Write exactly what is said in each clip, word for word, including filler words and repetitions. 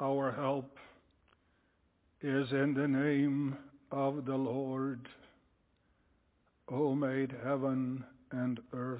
Our help is in the name of the Lord, who made heaven and earth,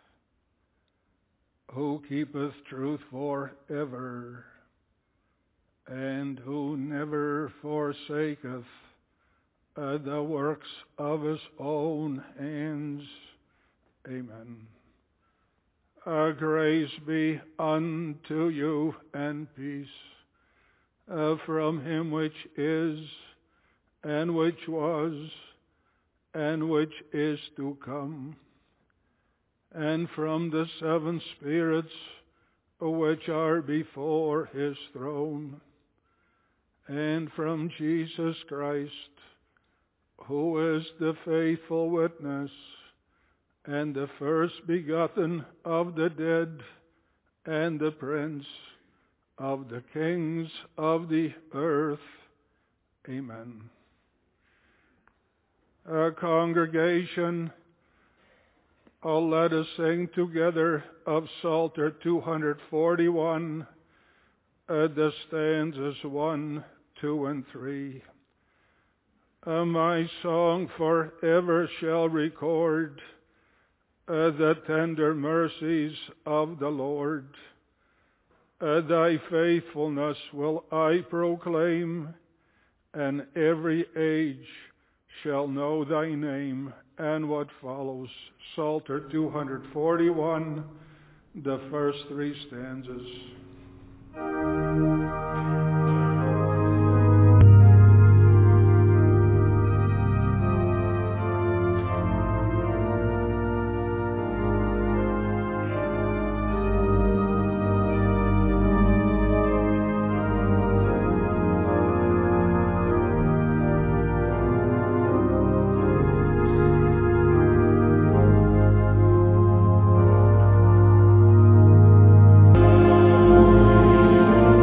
who keepeth truth forever, and who never forsaketh uh, the works of his own hands. Amen. Uh, grace be unto you and peace uh, from him which is, and which was, and which is to come, and from the seven spirits which are before his throne, and from Jesus Christ, who is the faithful witness, and the first begotten of the dead, and the prince of the kings of the earth. Amen. A congregation, oh, let us sing together of Psalter two forty-one, uh, the stanzas one, two, and three. Uh, my song forever shall record Uh, the tender mercies of the Lord. Uh, thy faithfulness will I proclaim, and every age shall know thy name. And what follows, Psalter two forty-one, the first three stanzas. Thank you.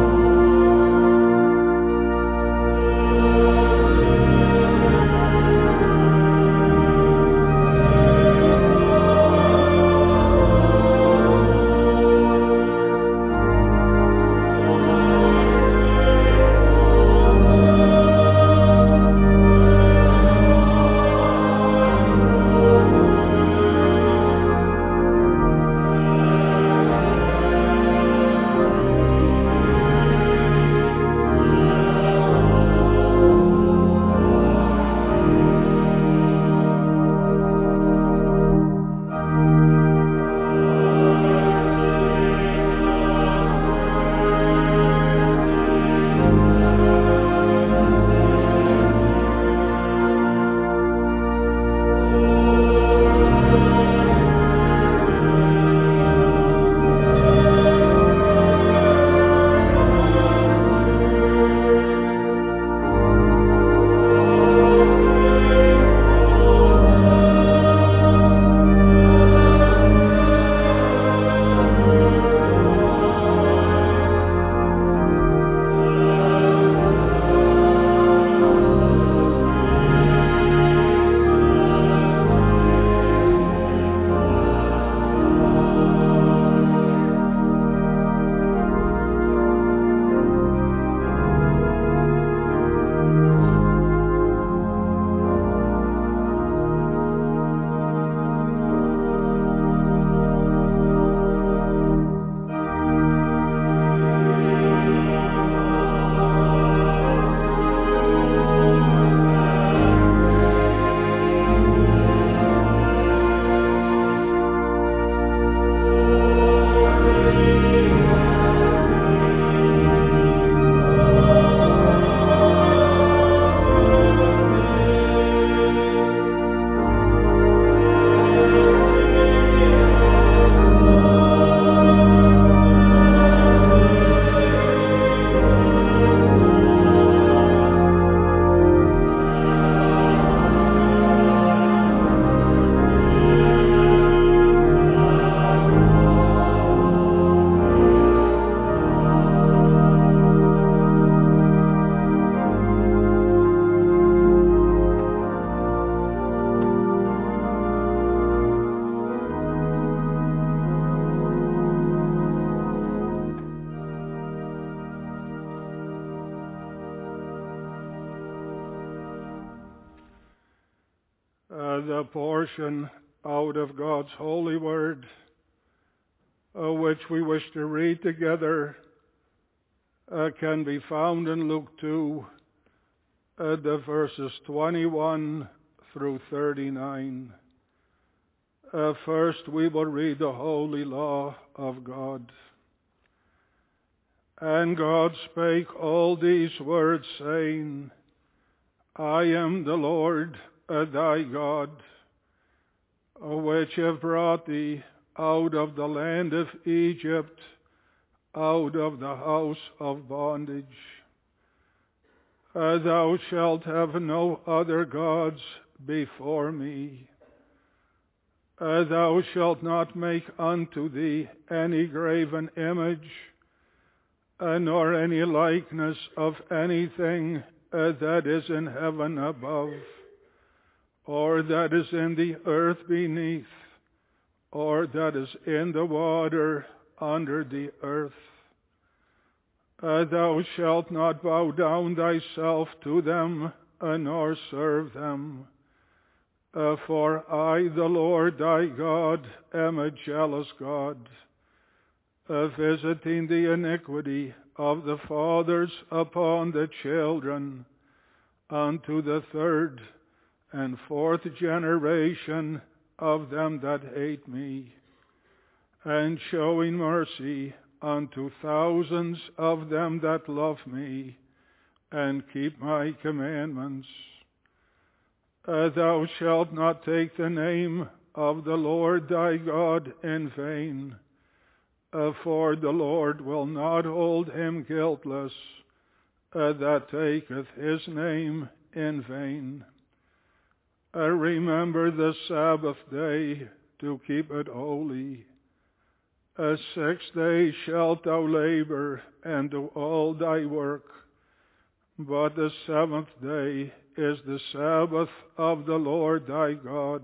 the portion out of God's holy word, uh, which we wish to read together, uh, can be found in Luke two, uh, the verses twenty-one through thirty-nine. Uh, first, we will read the holy law of God. And God spake all these words, saying, I am the Lord uh, thy God, uh, which have brought thee out of the land of Egypt, out of the house of bondage. Uh, thou shalt have no other gods before me. Uh, thou shalt not make unto thee any graven image, uh, nor any likeness of anything uh, that is in heaven above, or that is in the earth beneath, or that is in the water under the earth. Uh, thou shalt not bow down thyself to them, uh, nor serve them. Uh, for I, the Lord thy God, am a jealous God, uh, visiting the iniquity of the fathers upon the children, unto the third and fourth generation of them that hate me, and showing mercy unto thousands of them that love me, and keep my commandments. Uh, thou shalt not take the name of the Lord thy God in vain, uh, for the Lord will not hold him guiltless uh, that taketh his name in vain. Uh, remember the Sabbath day to keep it holy. Uh, six days shalt thou labor and do all thy work, but the seventh day is the Sabbath of the Lord thy God.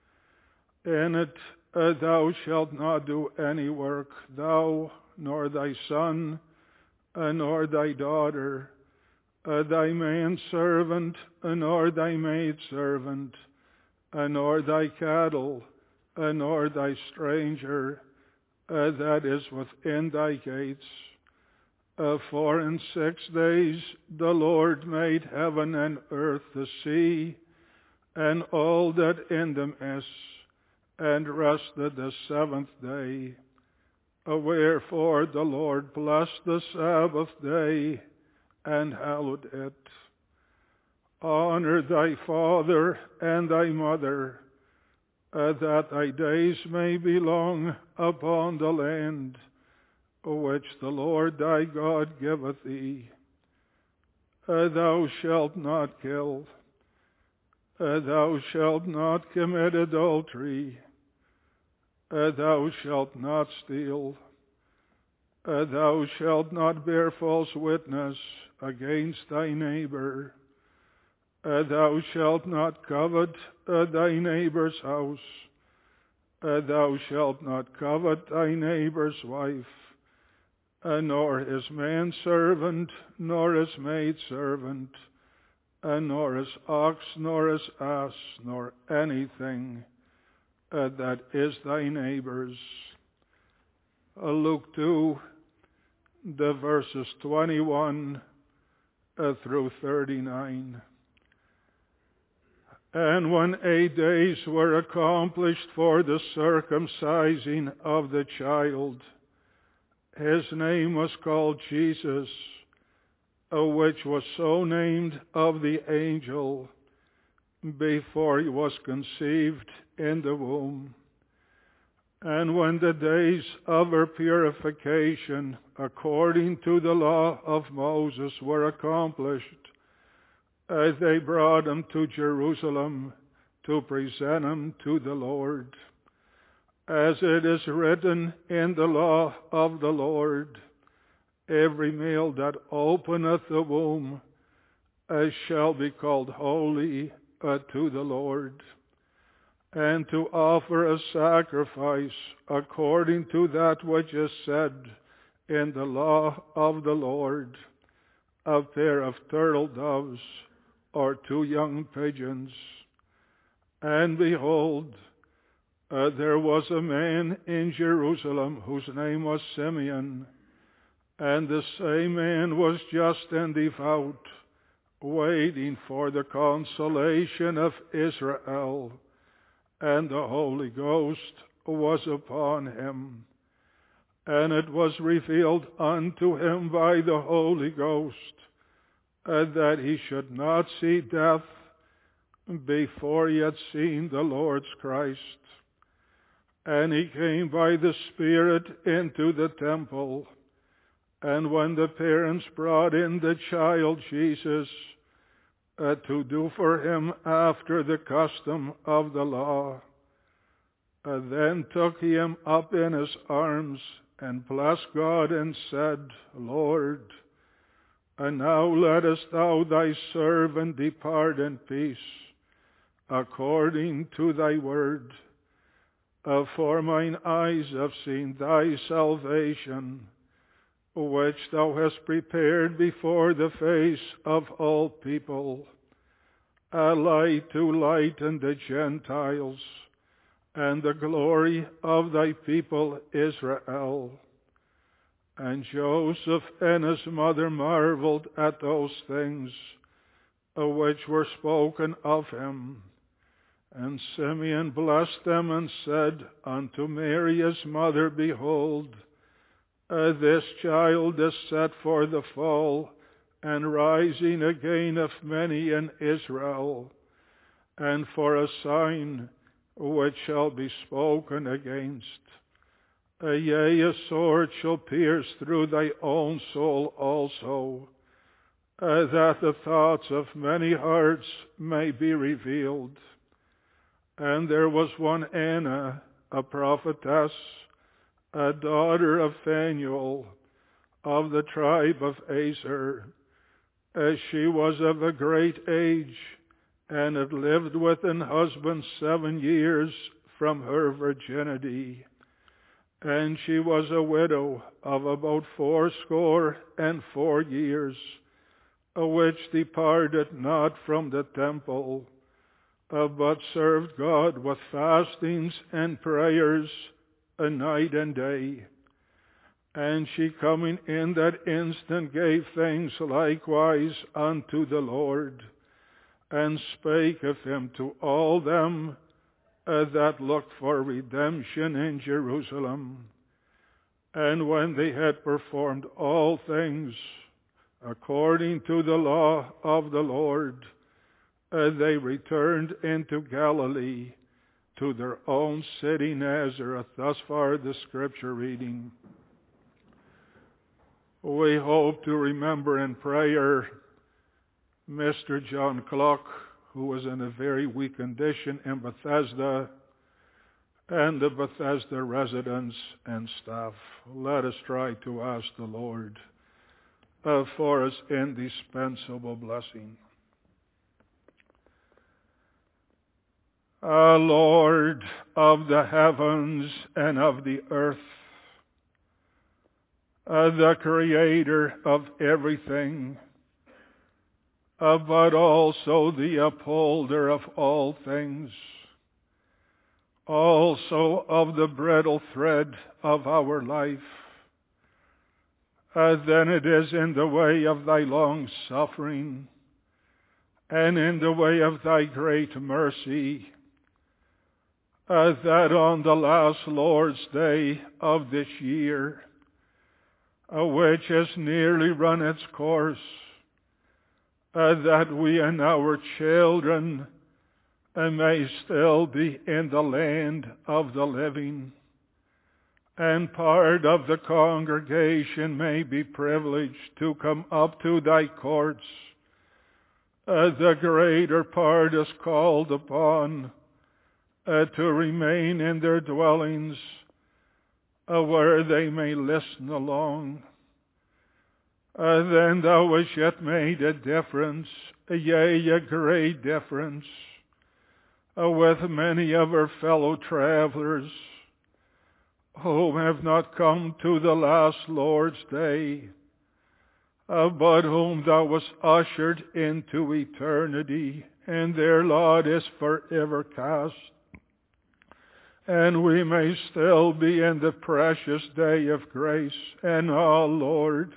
In it uh, thou shalt not do any work, thou, nor thy son, uh, nor thy daughter, uh, thy manservant, uh, nor thy maidservant, uh, nor thy cattle, uh, nor thy stranger, uh, that is within thy gates. Uh, for in six days the Lord made heaven and earth, the sea, and all that in them is, and rested the seventh day. Uh, wherefore the Lord blessed the Sabbath day, and hallowed it. Honor thy father and thy mother, uh, that thy days may be long upon the land which the Lord thy God giveth thee. Uh, thou shalt not kill. Uh, thou shalt not commit adultery. Uh, thou shalt not steal. Uh, thou shalt not bear false witness against thy neighbor. Uh, thou shalt not covet uh, thy neighbor's house. Uh, thou shalt not covet thy neighbor's wife, Uh, nor his manservant, nor his maidservant, uh, nor his ox, nor his ass, nor anything uh, that is thy neighbor's. Uh, Luke two, the verses twenty-one uh, through thirty-nine. And when eight days were accomplished for the circumcising of the child, his name was called Jesus, which was so named of the angel before he was conceived in the womb. And when the days of her purification, according to the law of Moses, were accomplished, uh, they brought him to Jerusalem to present him to the Lord. As it is written in the law of the Lord, every male that openeth the womb uh, shall be called holy uh, to the Lord, and to offer a sacrifice according to that which is said in the law of the Lord, a pair of turtle doves or two young pigeons. And behold, uh, there was a man in Jerusalem whose name was Simeon, and the same man was just and devout, waiting for the consolation of Israel, and the Holy Ghost was upon him. And it was revealed unto him by the Holy Ghost uh, that he should not see death before he had seen the Lord's Christ. And he came by the Spirit into the temple. And when the parents brought in the child Jesus uh, to do for him after the custom of the law, uh, then took he him up in his arms and blessed God and said, Lord, and now lettest thou thy servant depart in peace, according to thy word. Uh, for mine eyes have seen thy salvation, which thou hast prepared before the face of all people, a light to lighten the Gentiles, and the glory of thy people Israel. And Joseph and his mother marveled at those things which were spoken of him. And Simeon blessed them and said unto Mary his mother, Behold, uh, this child is set for the fall and rising again of many in Israel, and for a sign which shall be spoken against. Uh, yea, a sword shall pierce through thy own soul also, uh, that the thoughts of many hearts may be revealed. And there was one Anna, a prophetess, a daughter of Phanuel, of the tribe of Aser, as she was of a great age, and had lived with an husband seven years from her virginity. And she was a widow of about fourscore and four years, which departed not from the temple, uh, but served God with fastings and prayers a night and day. And she coming in that instant gave thanks likewise unto the Lord, and spake of him to all them uh, that looked for redemption in Jerusalem. And when they had performed all things according to the law of the Lord, uh, they returned into Galilee to their own city Nazareth. Thus far the scripture reading. We hope to remember in prayer Mister John Cluck, who was in a very weak condition in Bethesda, and the Bethesda residents and staff. Let us try to ask the Lord uh, for his indispensable blessing. Uh, Lord of the heavens and of the earth, uh, the creator of everything, uh, but also the upholder of all things, also of the bridle thread of our life, uh, then it is in the way of thy long suffering and in the way of thy great mercy, uh, that on the last Lord's Day of this year, uh, which has nearly run its course, uh, that we and our children uh, may still be in the land of the living, and part of the congregation may be privileged to come up to thy courts. Uh, the greater part is called upon uh, to remain in their dwellings, uh, where they may listen along. Uh, then thou hast yet made a difference, yea, a great difference, uh, with many of our fellow travelers who have not come to the last Lord's Day, uh, but whom thou hast ushered into eternity and their lot is forever cast. And we may still be in the precious day of grace. And, oh Lord,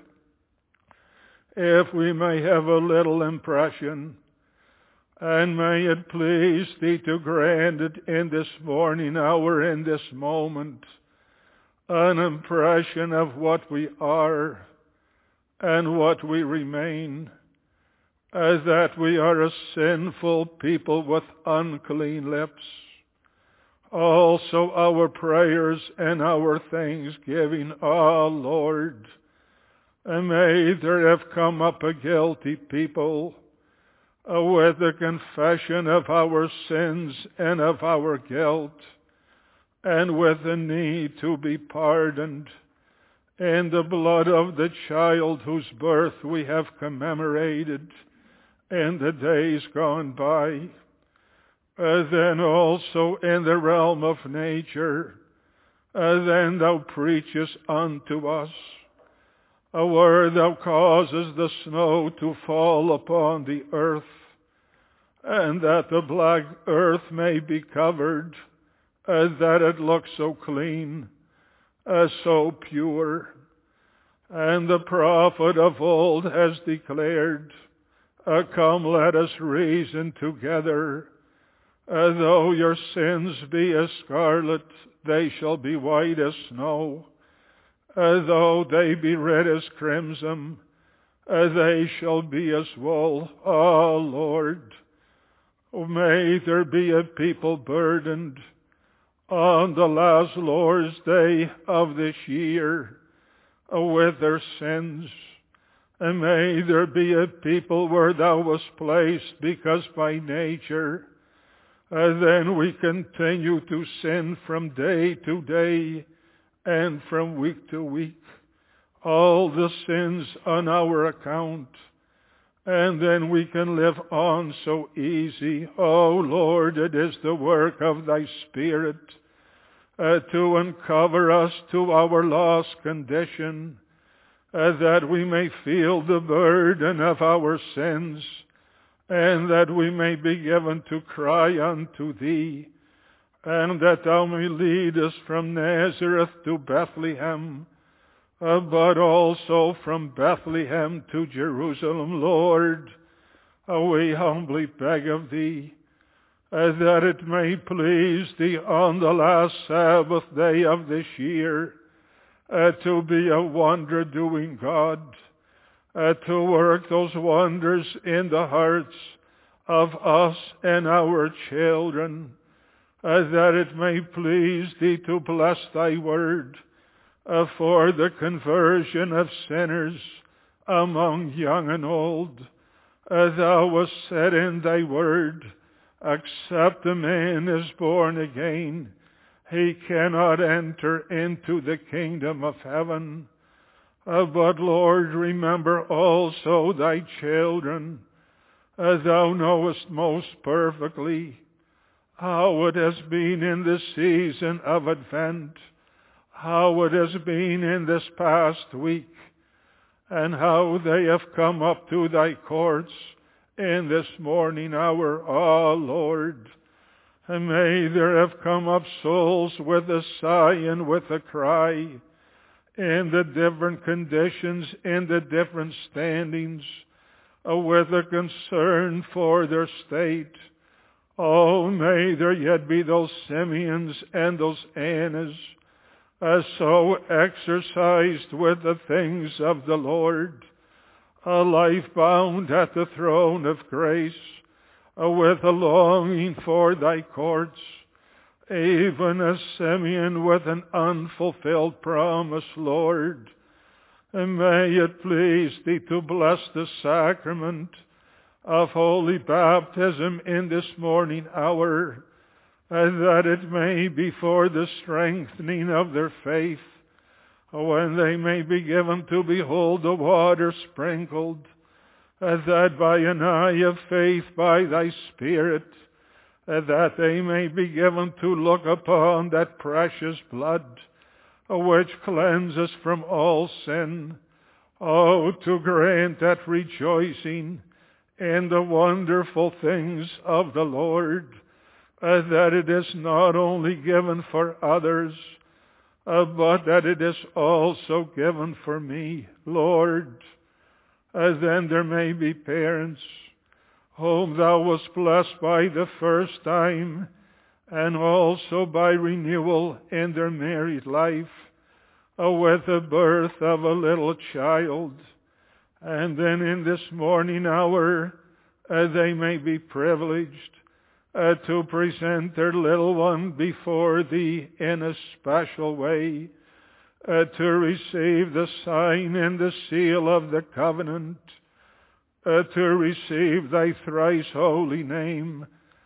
if we may have a little impression, and may it please Thee to grant it in this morning hour, in this moment, an impression of what we are and what we remain, as that we are a sinful people with unclean lips. Also our prayers and our thanksgiving, ah Lord, and may there have come up a guilty people uh, with the confession of our sins and of our guilt, and with the need to be pardoned in the blood of the child whose birth we have commemorated in the days gone by. Uh, then also in the realm of nature, uh, then Thou preachest unto us, uh, where Thou causest the snow to fall upon the earth, and that the black earth may be covered, uh, that it looks so clean, uh, so pure. And the prophet of old has declared, uh, come, let us reason together. Uh, though your sins be as scarlet, they shall be white as snow. Uh, though they be red as crimson, uh, they shall be as wool. Ah, Lord, may there be a people burdened on the last Lord's day of this year uh, with their sins. And may there be a people where Thou wast placed, because by nature Uh, then we continue to sin from day to day and from week to week, all the sins on our account, and then we can live on so easy. Oh Lord, it is the work of Thy Spirit uh, to uncover us to our lost condition, uh, that we may feel the burden of our sins, and that we may be given to cry unto Thee, and that Thou may lead us from Nazareth to Bethlehem, uh, but also from Bethlehem to Jerusalem. Lord, uh, we humbly beg of Thee, uh, that it may please Thee on the last Sabbath day of this year, uh, to be a wonder-doing God, Uh, to work those wonders in the hearts of us and our children, uh, that it may please Thee to bless Thy word uh, for the conversion of sinners among young and old. Uh, Thou hast said in Thy word, except a man is born again, he cannot enter into the kingdom of heaven. Uh, but Lord, remember also Thy children. Uh, thou knowest most perfectly how it has been in this season of Advent, how it has been in this past week, and how they have come up to Thy courts in this morning hour. Ah, Lord, and may there have come up souls with a sigh and with a cry, in the different conditions, in the different standings, uh, with a concern for their state. Oh, may there yet be those Simeons and those Annas, uh, so exercised with the things of the Lord, a life bound at the throne of grace, uh, with a longing for Thy courts, even as Simeon with an unfulfilled promise, Lord. And may it please Thee to bless the sacrament of holy baptism in this morning hour, and that it may be for the strengthening of their faith, when they may be given to behold the water sprinkled, and that by an eye of faith by Thy Spirit, that they may be given to look upon that precious blood which cleanses from all sin. Oh, to grant that rejoicing in the wonderful things of the Lord, uh, that it is not only given for others, uh, but that it is also given for me, Lord. Uh, then there may be parents whom thou wast blessed by the first time, and also by renewal in their married life, uh, with the birth of a little child. And then in this morning hour, uh, they may be privileged uh, to present their little one before thee in a special way, uh, to receive the sign and the seal of the covenant, uh, to receive thy thrice holy name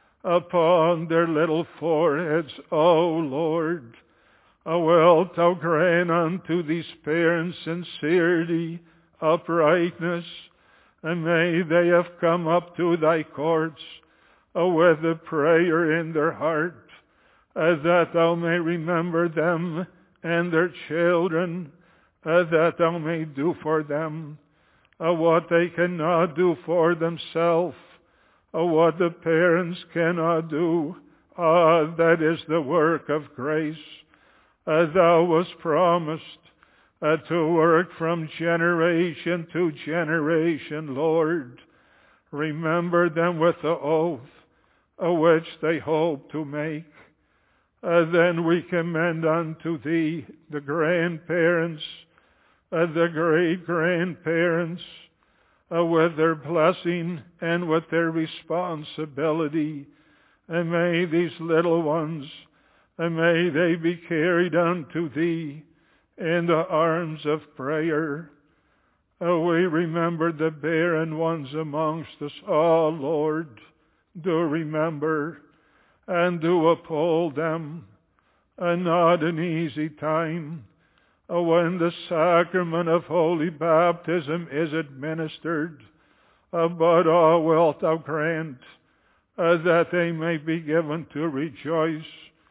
upon their little foreheads, O Lord. Uh, wilt thou grant unto these parents sincerity, uprightness, and may they have come up to thy courts uh, with a prayer in their heart, uh, that thou may remember them and their children, uh, that thou may do for them uh, what they cannot do for themselves, uh, what the parents cannot do. Ah, uh, that is the work of grace. Uh, thou wast promised Uh, to work from generation to generation, Lord. Remember them with the oath uh, which they hope to make. Uh, then we commend unto thee the grandparents, uh, the great-grandparents, uh, with their blessing and with their responsibility. And may these little ones, and may they be carried unto thee in the arms of prayer. Uh, we remember the barren ones amongst us. Oh, Lord, do remember and do uphold them. Uh, not an easy time uh, when the sacrament of holy baptism is administered. Uh, but, oh, wilt thou grant uh, that they may be given to rejoice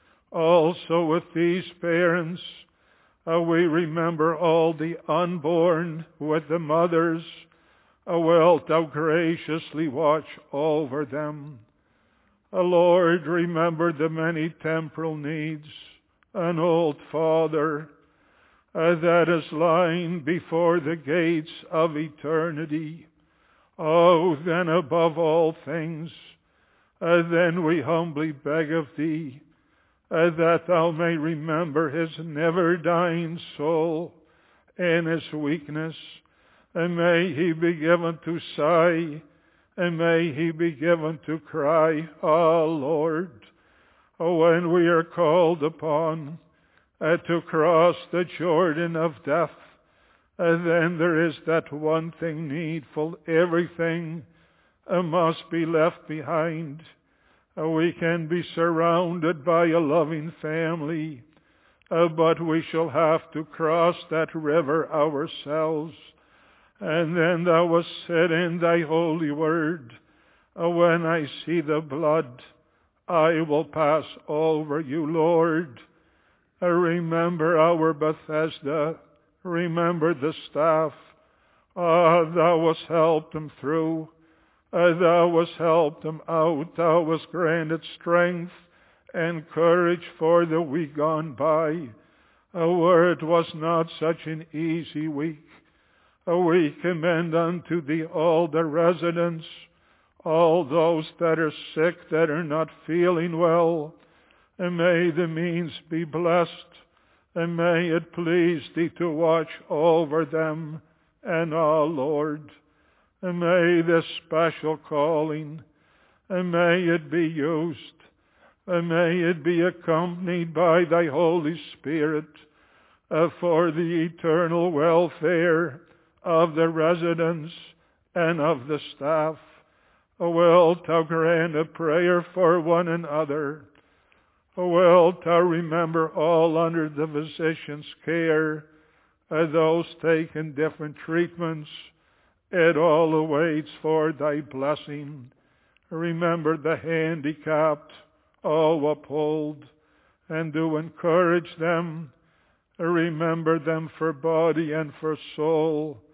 also with these parents. Uh, we remember all the unborn with the mothers. Uh, wilt thou graciously watch over them. Uh, Lord, remember the many temporal needs. An old father uh, that is lying before the gates of eternity. Oh, then above all things, uh, then we humbly beg of thee, Uh, that thou may remember his never-dying soul in his weakness, and may he be given to sigh, and may he be given to cry, Ah, Lord, oh, when we are called upon uh, to cross the Jordan of death, uh, then there is that one thing needful. Everything uh, must be left behind. Uh, we can be surrounded by a loving family, uh, but we shall have to cross that river ourselves. And then thou hast said in thy holy word, uh, when I see the blood, I will pass over you, Lord. Uh, remember our Bethesda. Remember the staff. Ah, thou hast helped them through. Uh, thou hast helped them out. Thou hast granted strength and courage for the week gone by. Uh, where it was not such an easy week. Uh, we commend unto thee all the residents, all those that are sick, that are not feeling well. And may the means be blessed, and may it please thee to watch over them. And, ah, Lord, and may this special calling, and may it be used, and may it be accompanied by thy Holy Spirit uh, for the eternal welfare of the residents and of the staff. Uh, wilt thou grant a prayer for one another? Uh, wilt thou remember all under the physician's care, uh, those taking different treatments? It all awaits for thy blessing. Remember the handicapped, all uphold, and do encourage them. Remember them for body and for soul.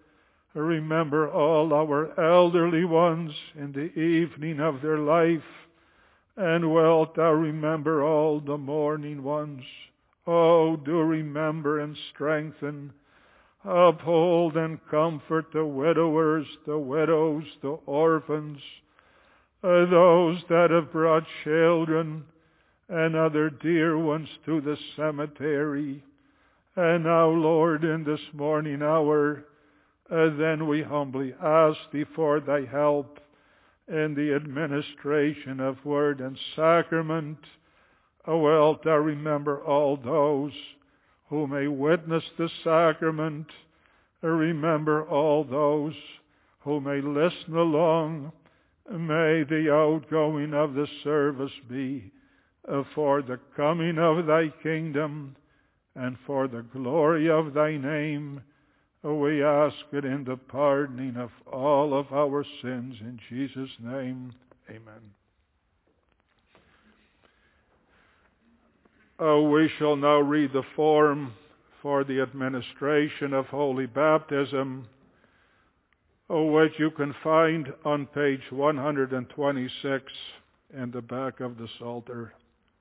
Remember all our elderly ones in the evening of their life, and wilt thou remember all the mourning ones. Oh, do remember and strengthen, uphold and comfort the widowers, the widows, the orphans, uh, those that have brought children and other dear ones to the cemetery. And now, Lord, in this morning hour, uh, then we humbly ask Thee for Thy help in the administration of word and sacrament. Oh, wilt Thou remember all those who may witness the sacrament. Remember all those who may listen along. May the outgoing of the service be uh, for the coming of Thy kingdom and for the glory of Thy name. We ask it in the pardoning of all of our sins. In Jesus' name, amen. Oh, we shall now read the form for the administration of Holy Baptism, which you can find on page one hundred twenty-six in the back of the Psalter.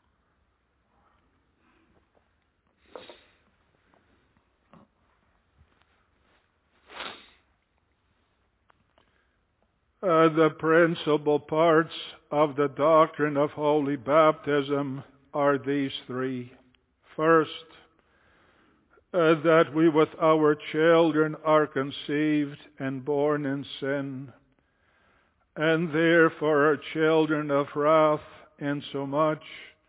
Uh, the principal parts of the doctrine of Holy Baptism are these three. First, uh, that we with our children are conceived and born in sin, and therefore are children of wrath, insomuch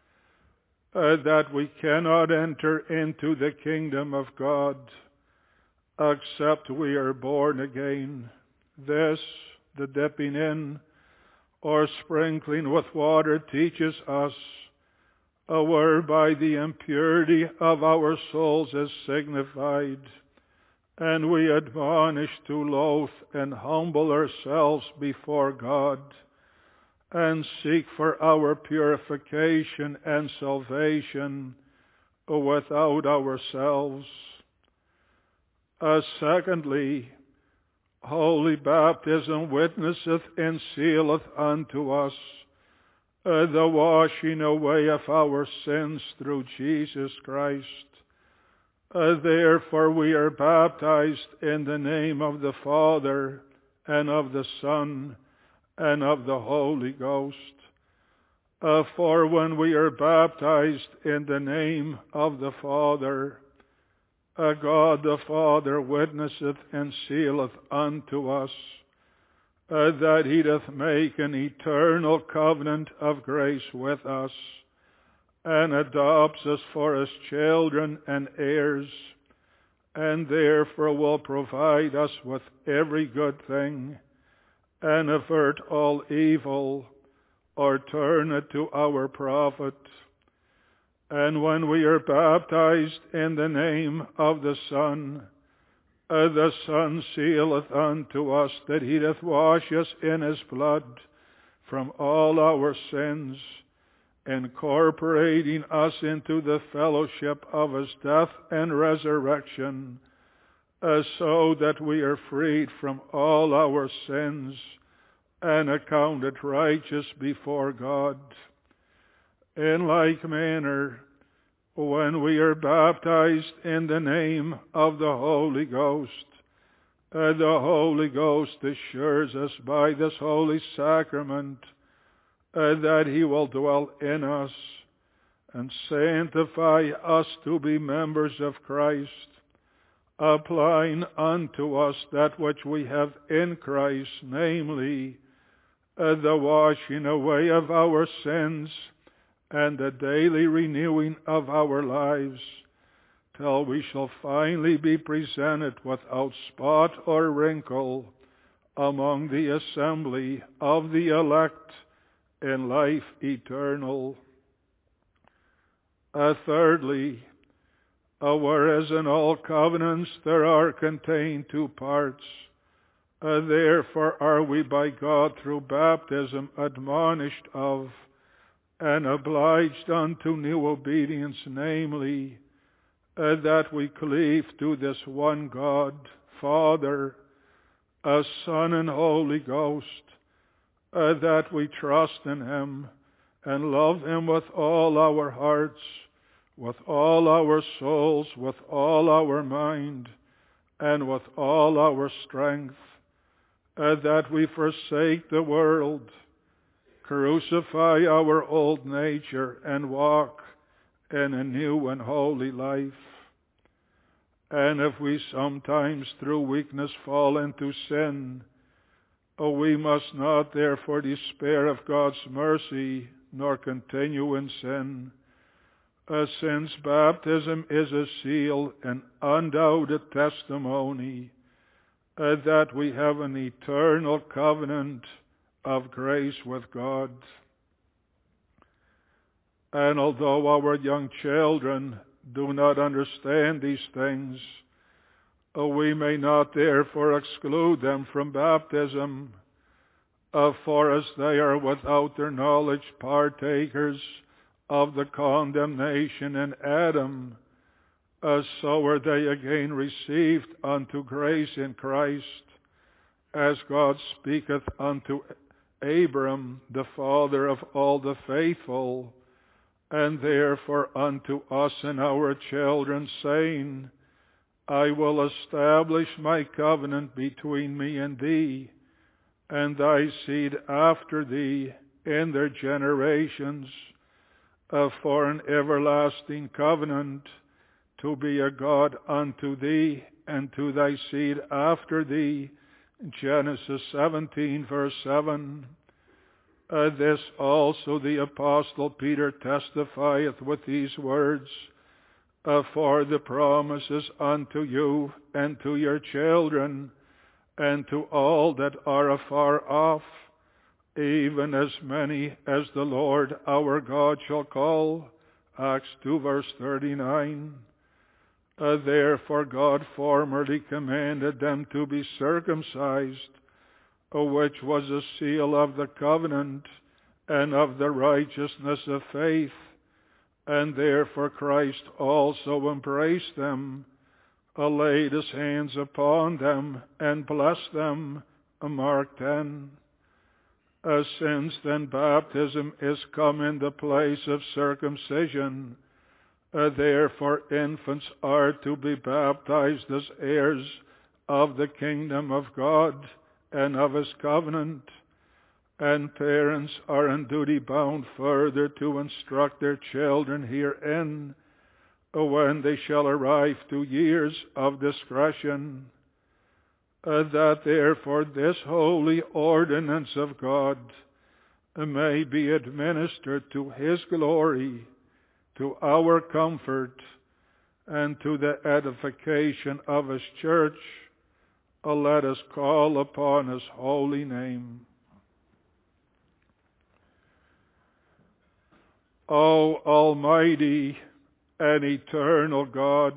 uh, that we cannot enter into the kingdom of God except we are born again. This, the dipping in or sprinkling with water, teaches us, uh, whereby the impurity of our souls is signified, and we admonish to loathe and humble ourselves before God, and seek for our purification and salvation without ourselves. Uh, secondly, Holy Baptism witnesseth and sealeth unto us uh, the washing away of our sins through Jesus Christ. Uh, therefore we are baptized in the name of the Father, and of the Son, and of the Holy Ghost. Uh, for when we are baptized in the name of the Father, Uh, God the Father witnesseth and sealeth unto us uh, that He doth make an eternal covenant of grace with us, and adopts us for His children and heirs, and therefore will provide us with every good thing, and avert all evil, or turn it to our profit. And when we are baptized in the name of the Son, uh, the Son sealeth unto us that He doth wash us in His blood from all our sins, incorporating us into the fellowship of His death and resurrection, uh, so that we are freed from all our sins and accounted righteous before God. In like manner, when we are baptized in the name of the Holy Ghost, uh, the Holy Ghost assures us by this holy sacrament uh, that He will dwell in us and sanctify us to be members of Christ, applying unto us that which we have in Christ, namely uh, the washing away of our sins and the daily renewing of our lives, till we shall finally be presented without spot or wrinkle among the assembly of the elect in life eternal. Uh, thirdly, uh, whereas in all covenants there are contained two parts, uh, therefore are we by God through baptism admonished of and obliged unto new obedience, namely, uh, that we cleave to this one God, Father, a Son and Holy Ghost, uh, that we trust in him and love him with all our hearts, with all our souls, with all our mind, and with all our strength, uh, that we forsake the world, crucify our old nature, and walk in a new and holy life. And if we sometimes through weakness fall into sin, oh, we must not therefore despair of God's mercy, nor continue in sin, uh, since baptism is a seal and undoubted testimony uh, that we have an eternal covenant of grace with God. And although our young children do not understand these things, uh, we may not therefore exclude them from baptism, uh, for as they are without their knowledge partakers of the condemnation in Adam, uh, so are they again received unto grace in Christ, as God speaketh unto Abram, the father of all the faithful, and therefore unto us and our children, saying, I will establish my covenant between me and thee, and thy seed after thee in their generations, uh, for an everlasting covenant, to be a God unto thee and to thy seed after thee. Genesis seventeen, verse seven. Uh, this also the Apostle Peter testifieth with these words, uh, for the promises unto you and to your children and to all that are afar off, even as many as the Lord our God shall call. Acts two, verse thirty-nine. Uh, therefore God formerly commanded them to be circumcised, which was a seal of the covenant and of the righteousness of faith. And therefore Christ also embraced them, laid his hands upon them, and blessed them. Mark ten. Uh, since then baptism is come in the place of circumcision, uh, therefore infants are to be baptized as heirs of the kingdom of God and of his covenant, and parents are in duty bound further to instruct their children herein, when they shall arrive to years of discretion, uh, that therefore this holy ordinance of God may be administered to his glory, to our comfort, and to the edification of his church. Uh, let us call upon his holy name. O Almighty and eternal God,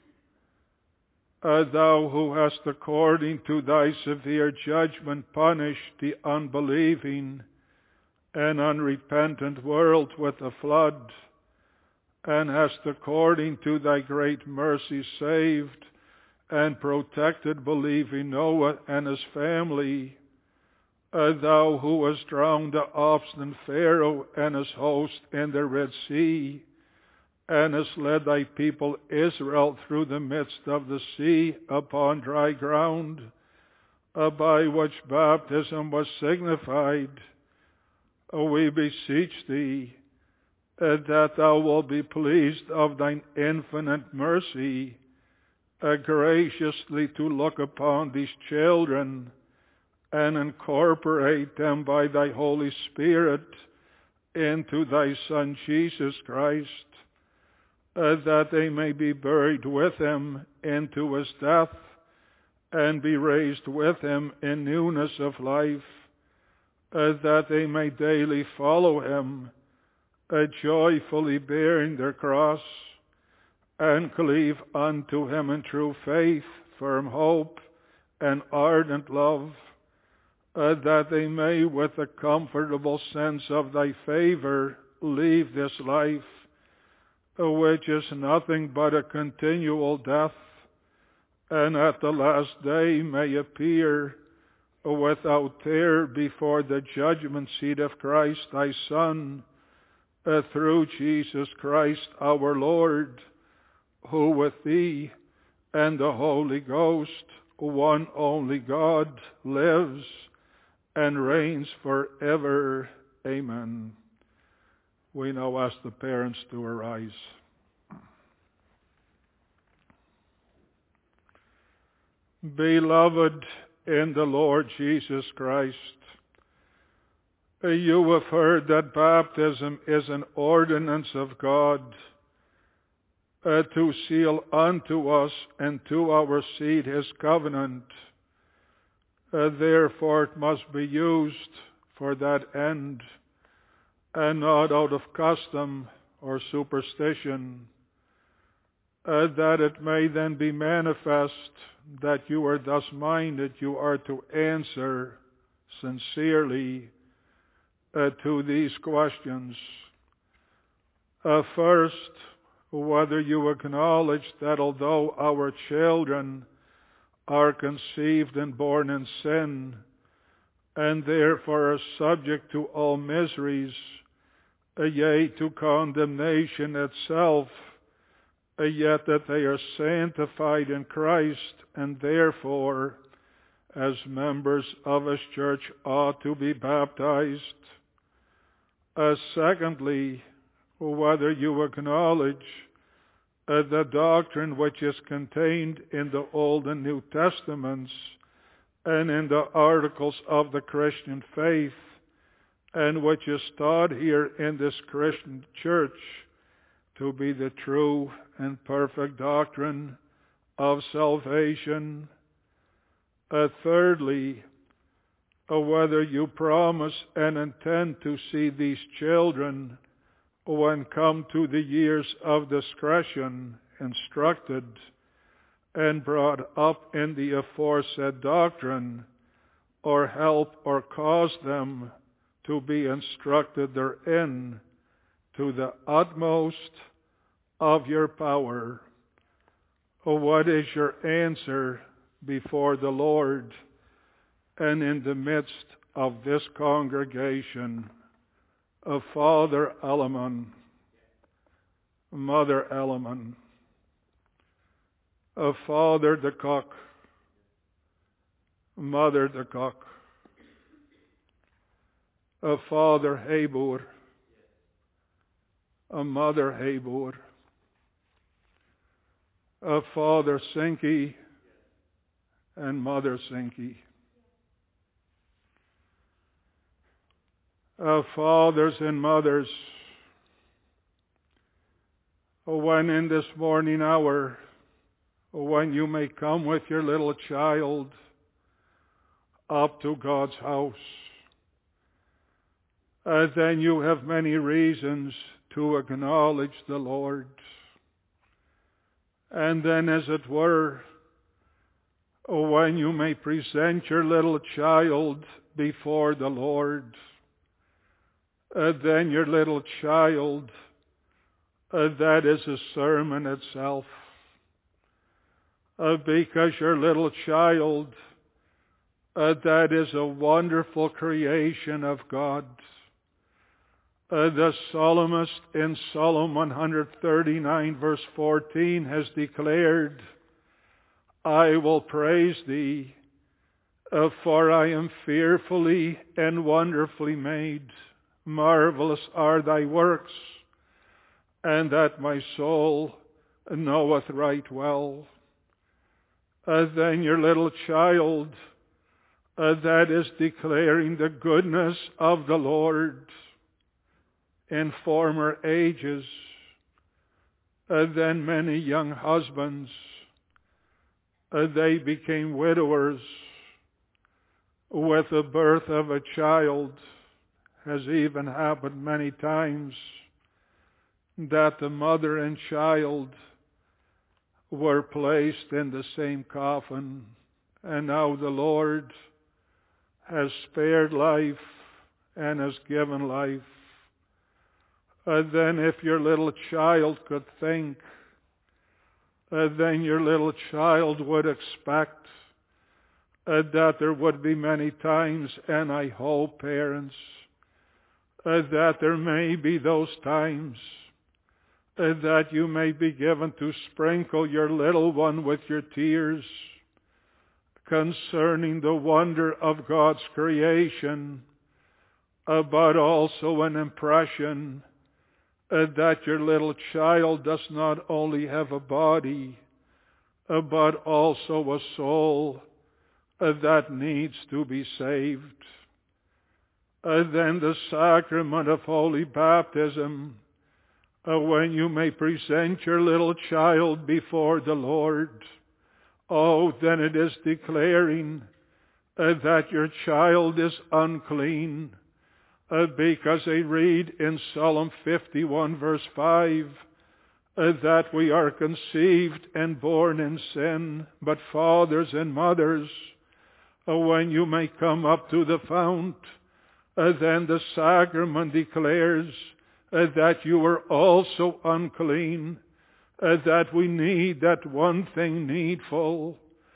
uh, thou who hast according to thy severe judgment punished the unbelieving and unrepentant world with a flood, and hast according to thy great mercy saved and protected believing Noah and his family, uh, thou who hast drowned the obstinate Pharaoh and his host in the Red Sea, and hast led thy people Israel through the midst of the sea upon dry ground, uh, by which baptism was signified, uh, we beseech thee uh, that thou wilt be pleased of thine infinite mercy, uh, graciously to look upon these children and incorporate them by thy Holy Spirit into thy Son Jesus Christ, uh, that they may be buried with him into his death, and be raised with him in newness of life, uh, that they may daily follow him, uh, joyfully bearing their cross, and cleave unto him in true faith, firm hope, and ardent love, uh, that they may with a comfortable sense of thy favor leave this life, uh, which is nothing but a continual death, and at the last day may appear without tear before the judgment seat of Christ thy Son, uh, through Jesus Christ our Lord, who with thee and the Holy Ghost, one only God, lives and reigns forever. Amen. We now ask the parents to arise. Beloved in the Lord Jesus Christ, you have heard that baptism is an ordinance of God uh, to seal unto us and to our seed his covenant. Uh, therefore it must be used for that end, and not out of custom or superstition, uh, that it may then be manifest that you are thus minded, you are to answer sincerely uh, to these questions. Uh, first, whether you acknowledge that although our children are conceived and born in sin, and therefore are subject to all miseries, uh, yea, to condemnation itself, uh, yet that they are sanctified in Christ, and therefore, as members of his church, ought to be baptized. Uh, secondly, whether you acknowledge uh, the doctrine which is contained in the Old and New Testaments and in the articles of the Christian faith, and which is taught here in this Christian church to be the true and perfect doctrine of salvation. Uh, thirdly, uh, whether you promise and intend to see these children, when come to the years of discretion, instructed and brought up in the aforesaid doctrine, or help or cause them to be instructed therein to the utmost of your power. What is your answer before the Lord and in the midst of this congregation? Of Father Elliman, Mother Elliman, of Father de Kock, Mother de Kock, of Father Haboer, of Mother Haboer, of Father Sinke and Mother Sinke, of fathers and mothers, when in this morning hour, when you may come with your little child up to God's house, uh, then you have many reasons to acknowledge the Lord. And then, as it were, when you may present your little child before the Lord, Uh, then your little child, uh, that is a sermon itself. Uh, because your little child, uh, that is a wonderful creation of God. Uh, the psalmist in Psalm one thirty-nine verse fourteen has declared, I will praise thee, uh, for I am fearfully and wonderfully made. Marvelous are thy works, and that my soul knoweth right well. Uh, then your little child, uh, that is declaring the goodness of the Lord in former ages. Uh, then many young husbands, uh, they became widowers with the birth of a child. Has even happened many times that the mother and child were placed in the same coffin, and now the Lord has spared life and has given life. And then if your little child could think, uh, then your little child would expect uh, that there would be many times, and I hope, parents, uh, that there may be those times uh, that you may be given to sprinkle your little one with your tears concerning the wonder of God's creation, uh, but also an impression uh, that your little child does not only have a body, uh, but also a soul uh, that needs to be saved. Uh, then the sacrament of holy baptism, uh, when you may present your little child before the Lord. Oh, then it is declaring uh, that your child is unclean, uh, because they read in Psalm fifty-one verse five, uh, that we are conceived and born in sin, but fathers and mothers, uh, when you may come up to the fount, uh, then the sacrament declares uh, that you are also unclean, Uh, that we need that one thing needful.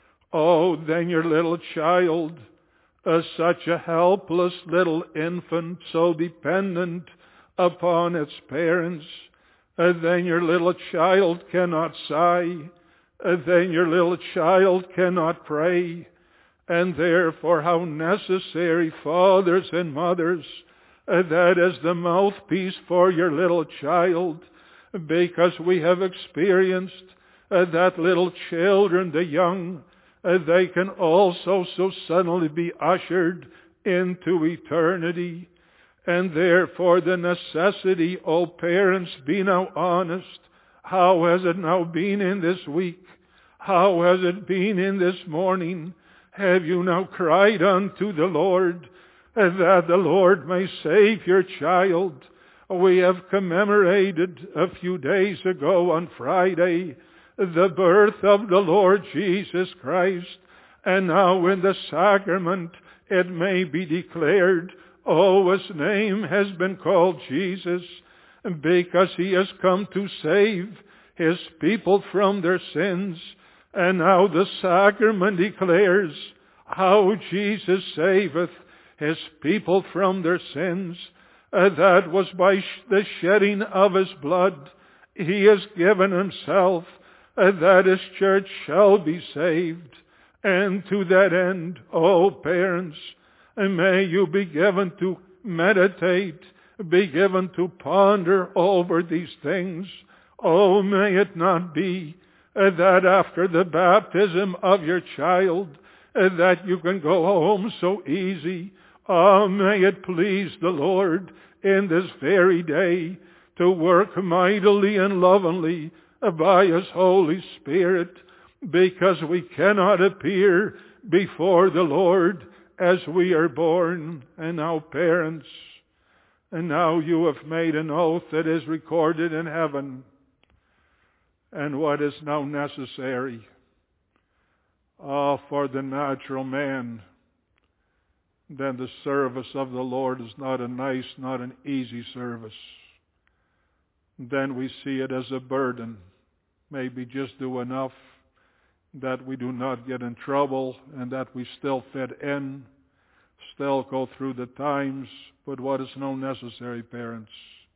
Oh, then your little child, uh, such a helpless little infant, so dependent upon its parents, uh, then your little child cannot sigh, uh, then your little child cannot pray, and therefore how necessary, fathers and mothers, uh, that is the mouthpiece for your little child, because we have experienced uh, that little children, the young, uh, they can also so suddenly be ushered into eternity. And therefore the necessity, O parents, be now honest. How has it now been in this week? How has it been in this morning? Have you now cried unto the Lord uh, that the Lord may save your child? We have commemorated a few days ago on Friday the birth of the Lord Jesus Christ, and now in the sacrament it may be declared, oh, his name has been called Jesus, because he has come to save his people from their sins. And now the sacrament declares how Jesus saveth his people from their sins. Uh, that was by sh- the shedding of his blood. He has given himself uh, that his church shall be saved. And to that end, oh parents, uh, may you be given to meditate, be given to ponder over these things. Oh, may it not be uh, that after the baptism of your child, uh, that you can go home so easy. Oh, may it please the Lord in this very day to work mightily and lovingly by his Holy Spirit, because we cannot appear before the Lord as we are born. And now, parents, and now you have made an oath that is recorded in heaven. And what is now necessary? Ah, for the natural man, then the service of the Lord is not a nice, not an easy service. Then we see it as a burden. Maybe just do enough that we do not get in trouble and that we still fit in, still go through the times. But what is now necessary, parents?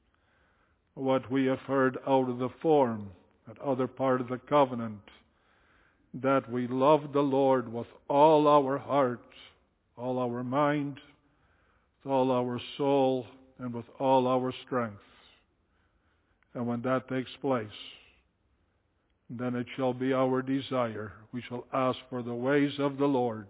What we have heard out of the form, that other part of the covenant, that we love the Lord with all our heart, all our mind, with all our soul, and with all our strength. And when that takes place, then it shall be our desire. We shall ask for the ways of the Lord.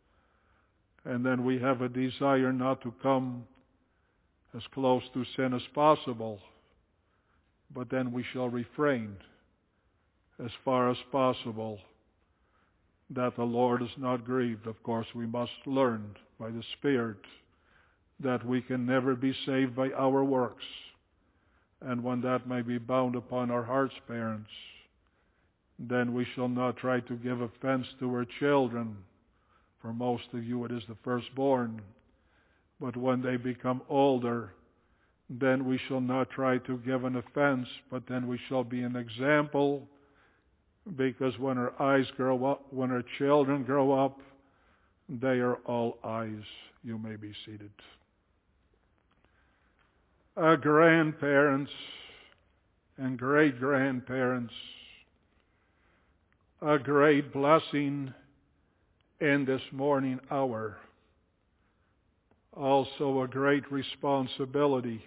And then we have a desire not to come as close to sin as possible, but then we shall refrain as far as possible, that the Lord is not grieved. Of course, we must learn by the Spirit that we can never be saved by our works. And when that may be bound upon our hearts, parents, then we shall not try to give offense to our children. For most of you it is the firstborn. But when they become older, then we shall not try to give an offense, but then we shall be an example. Because when our eyes grow up, when our children grow up, They are all eyes. You may be seated. Our grandparents and great-grandparents, a great blessing in this morning hour. Also a great responsibility.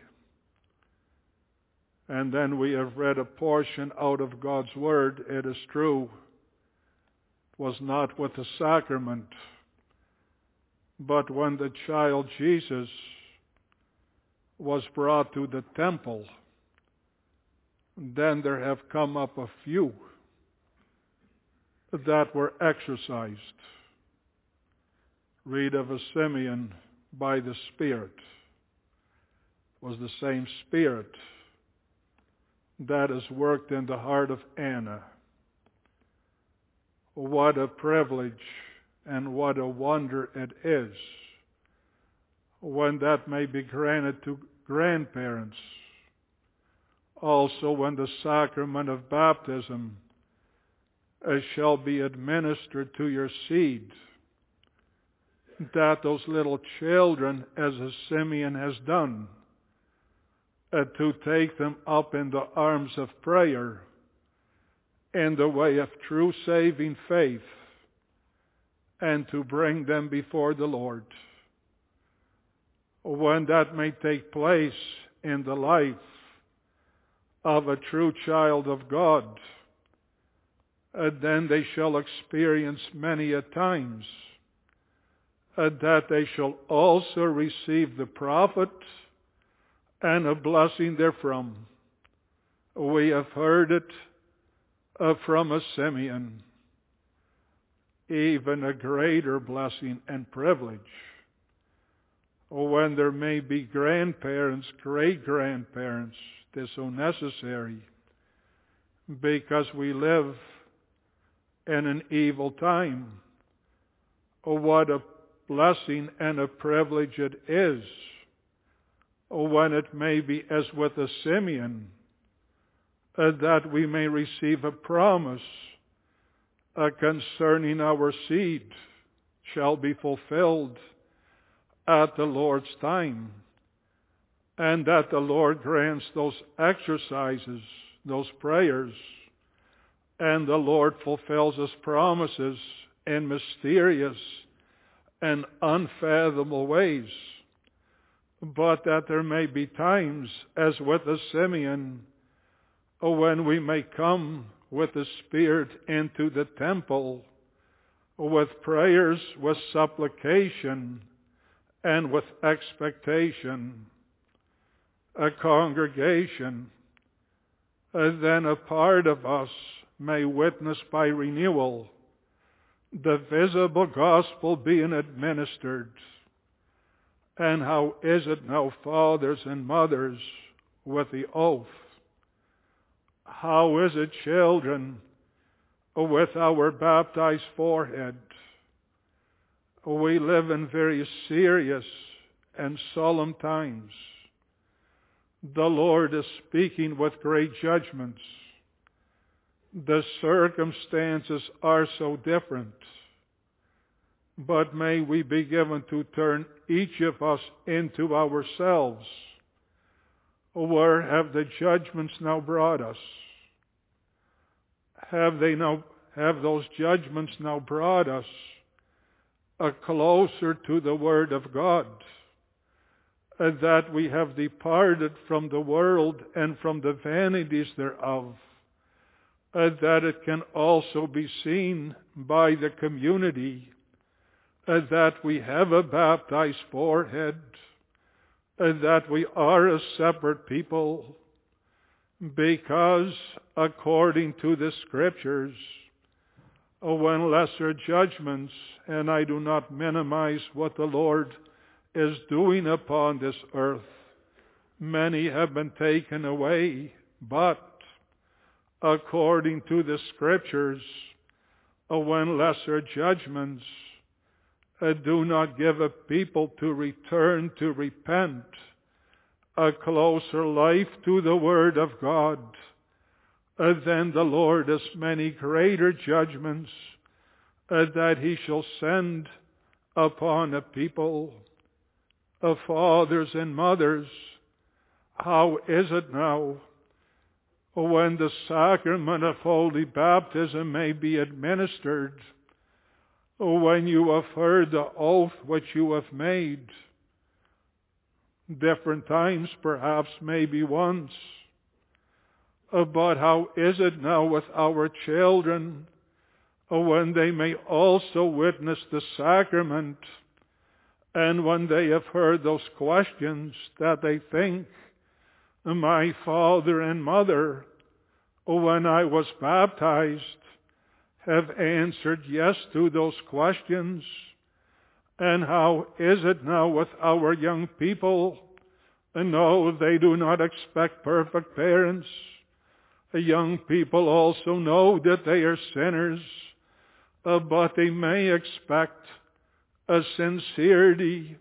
And then we have read a portion out of God's Word. It is true, it was not with the sacrament, but when the child Jesus was brought to the temple, then there have come up a few that were exorcised. Read of a Simeon by the Spirit. It was the same Spirit that has worked in the heart of Anna. What a privilege and what a wonder it is when that may be granted to grandparents. Also when the sacrament of baptism uh, shall be administered to your seed, that those little children, as a Simeon has done, uh, to take them up in the arms of prayer in the way of true saving faith, and to bring them before the Lord. When that may take place in the life of a true child of God, uh, then they shall experience many a times uh, that they shall also receive the prophet and a blessing therefrom. We have heard it uh, from a Simeon, even a greater blessing and privilege when there may be grandparents, great-grandparents. It is so necessary because we live in an evil time. Oh, what a blessing and a privilege it is oh, when it may be as with a Simeon uh, that we may receive a promise uh, concerning our seed shall be fulfilled at the Lord's time, and that the Lord grants those exercises, those prayers, and the Lord fulfills His promises in mysterious and unfathomable ways. But that there may be times, as with a Simeon, when we may come with the Spirit into the temple, with prayers, with supplication, and with expectation, a congregation, uh, then a part of us may witness by renewal the visible gospel being administered. And how is it now, fathers and mothers, with the oath? How is it, children, with our baptized forehead? We live in very serious and solemn times. The Lord is speaking with great judgments. The circumstances are so different. But may we be given to turn each of us into ourselves. Where have the judgments now brought us? Have they now, have those judgments now brought us Uh, closer to the Word of God, uh, that we have departed from the world and from the vanities thereof, uh, that it can also be seen by the community uh, that we have a baptized forehead, uh, that we are a separate people, because according to the Scriptures, when lesser judgments, and I do not minimize what the Lord is doing upon this earth, many have been taken away, but according to the Scriptures, when lesser judgments do not give a people to return to repent, a closer life to the Word of God, Uh, then the Lord has many greater judgments uh, that He shall send upon a people of fathers and mothers. How is it now, when the sacrament of holy baptism may be administered, when you have heard the oath which you have made, different times perhaps, maybe once, but how is it now with our children, when they may also witness the sacrament, and when they have heard those questions that they think, my father and mother, when I was baptized, have answered yes to those questions. And how is it now with our young people? No, they do not expect perfect parents. The young people also know that they are sinners, uh, but they may expect a sincerity.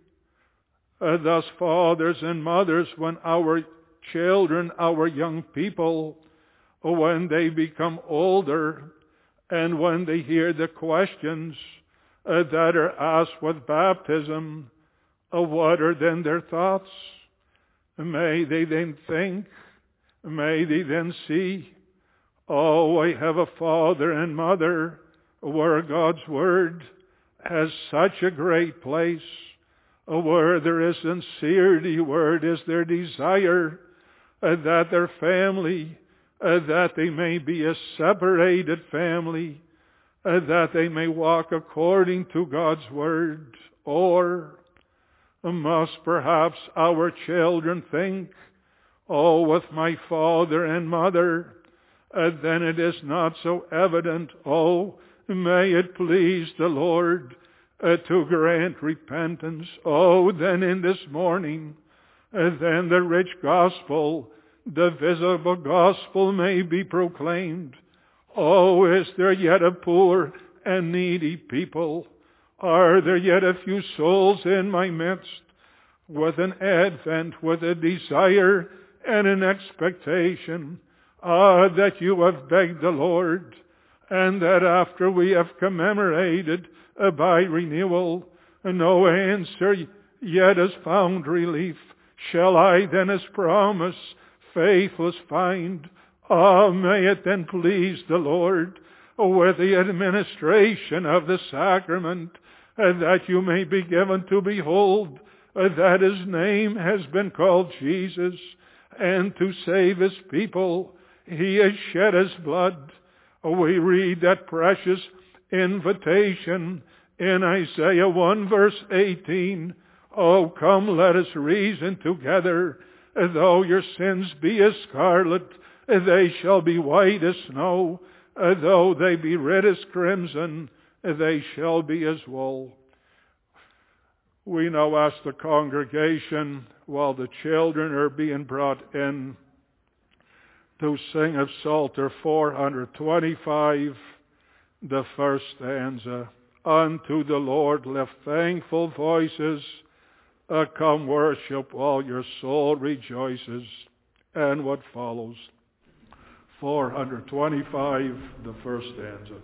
Uh, thus, fathers and mothers, when our children, our young people, when they become older, and when they hear the questions uh, that are asked with baptism, uh, what are then their thoughts? May they then think, may they then see, oh, I have a father and mother where God's Word has such a great place, where there is sincerity, where it is their desire uh, that their family, uh, that they may be a separated family, uh, that they may walk according to God's Word. Or must perhaps our children think, oh, with my father and mother, uh, then it is not so evident. Oh, may it please the Lord uh, to grant repentance. Oh, then in this morning, uh, then the rich gospel, the visible gospel may be proclaimed. Oh, is there yet a poor and needy people? Are there yet a few souls in my midst, with an advent, with a desire and an expectation, ah, that you have begged the Lord, and that after we have commemorated uh, by renewal, no answer yet has found relief? Shall I then, as promised, faithless find? Ah, may it then please the Lord, with the administration of the sacrament, uh, that you may be given to behold uh, that His name has been called Jesus, and to save His people He has shed His blood. We read that precious invitation in Isaiah one verse eighteen. Oh, come, let us reason together. Though your sins be as scarlet, they shall be white as snow. Though they be red as crimson, they shall be as wool. We now ask the congregation, while the children are being brought in, to sing of Psalter four twenty-five, the first stanza. Unto the Lord lift thankful voices, uh, come worship while your soul rejoices. And what follows? four twenty-five, the first stanza.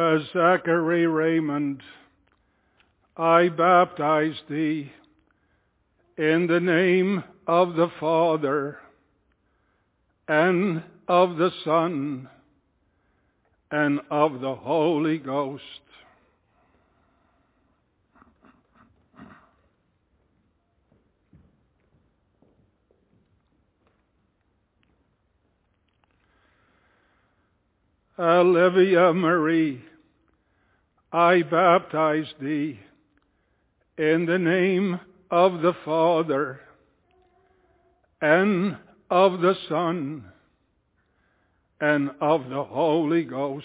As Zachary Raymond, I baptize thee in the name of the Father and of the Son and of the Holy Ghost. Olivia Marie, I baptize thee in the name of the Father and of the Son and of the Holy Ghost.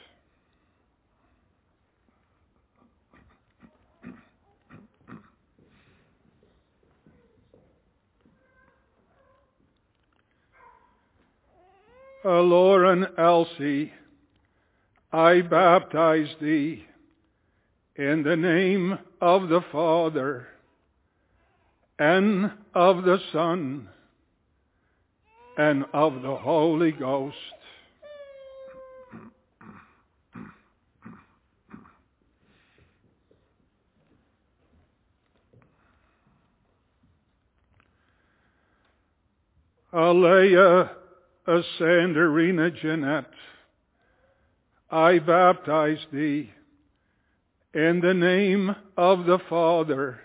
Lauren Elsie, I baptize thee in the name of the Father and of the Son and of the Holy Ghost. Alea Sandrina Jeanette, I baptize thee in the name of the Father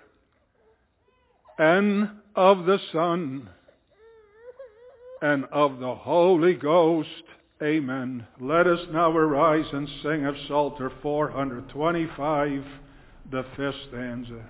and of the Son and of the Holy Ghost. Amen. Let us now arise and sing of Psalter four twenty-five, the fifth stanza.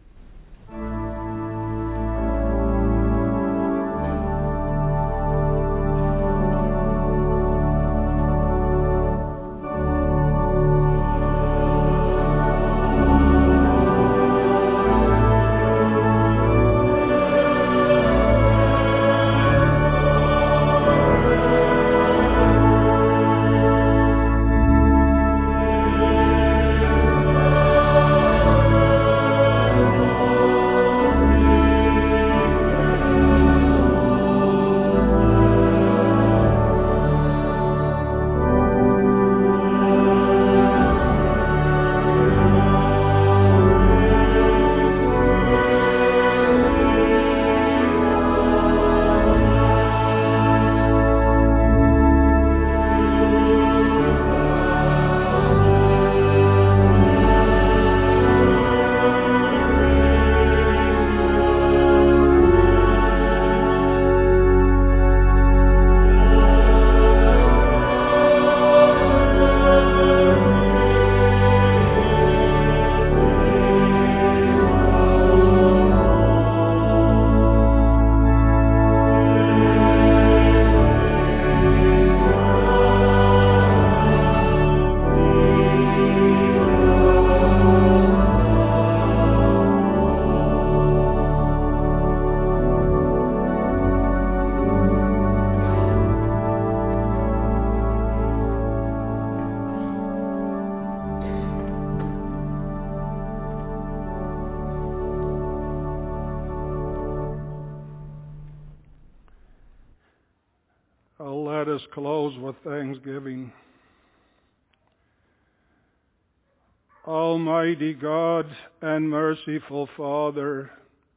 Let us close with thanksgiving. Almighty God and merciful Father,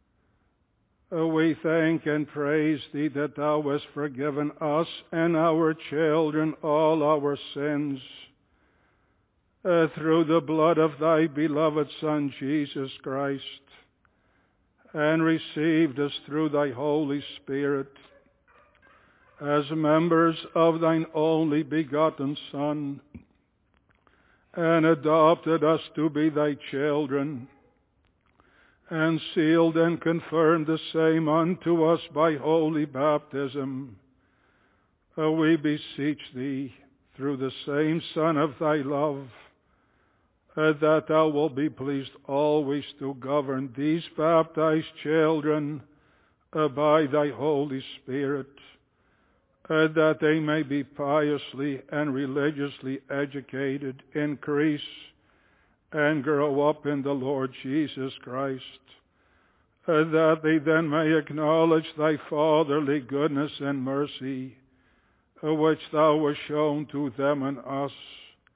we thank and praise Thee that Thou hast forgiven us and our children all our sins uh, through the blood of Thy beloved Son, Jesus Christ, and received us through Thy Holy Spirit as members of Thine only begotten Son, and adopted us to be Thy children, and sealed and confirmed the same unto us by holy baptism. Uh, we beseech Thee, through the same Son of Thy love, uh, that Thou wilt be pleased always to govern these baptized children uh, by Thy Holy Spirit, Uh, that they may be piously and religiously educated, increase, and grow up in the Lord Jesus Christ, uh, that they then may acknowledge Thy fatherly goodness and mercy, uh, which Thou hast shown to them and us,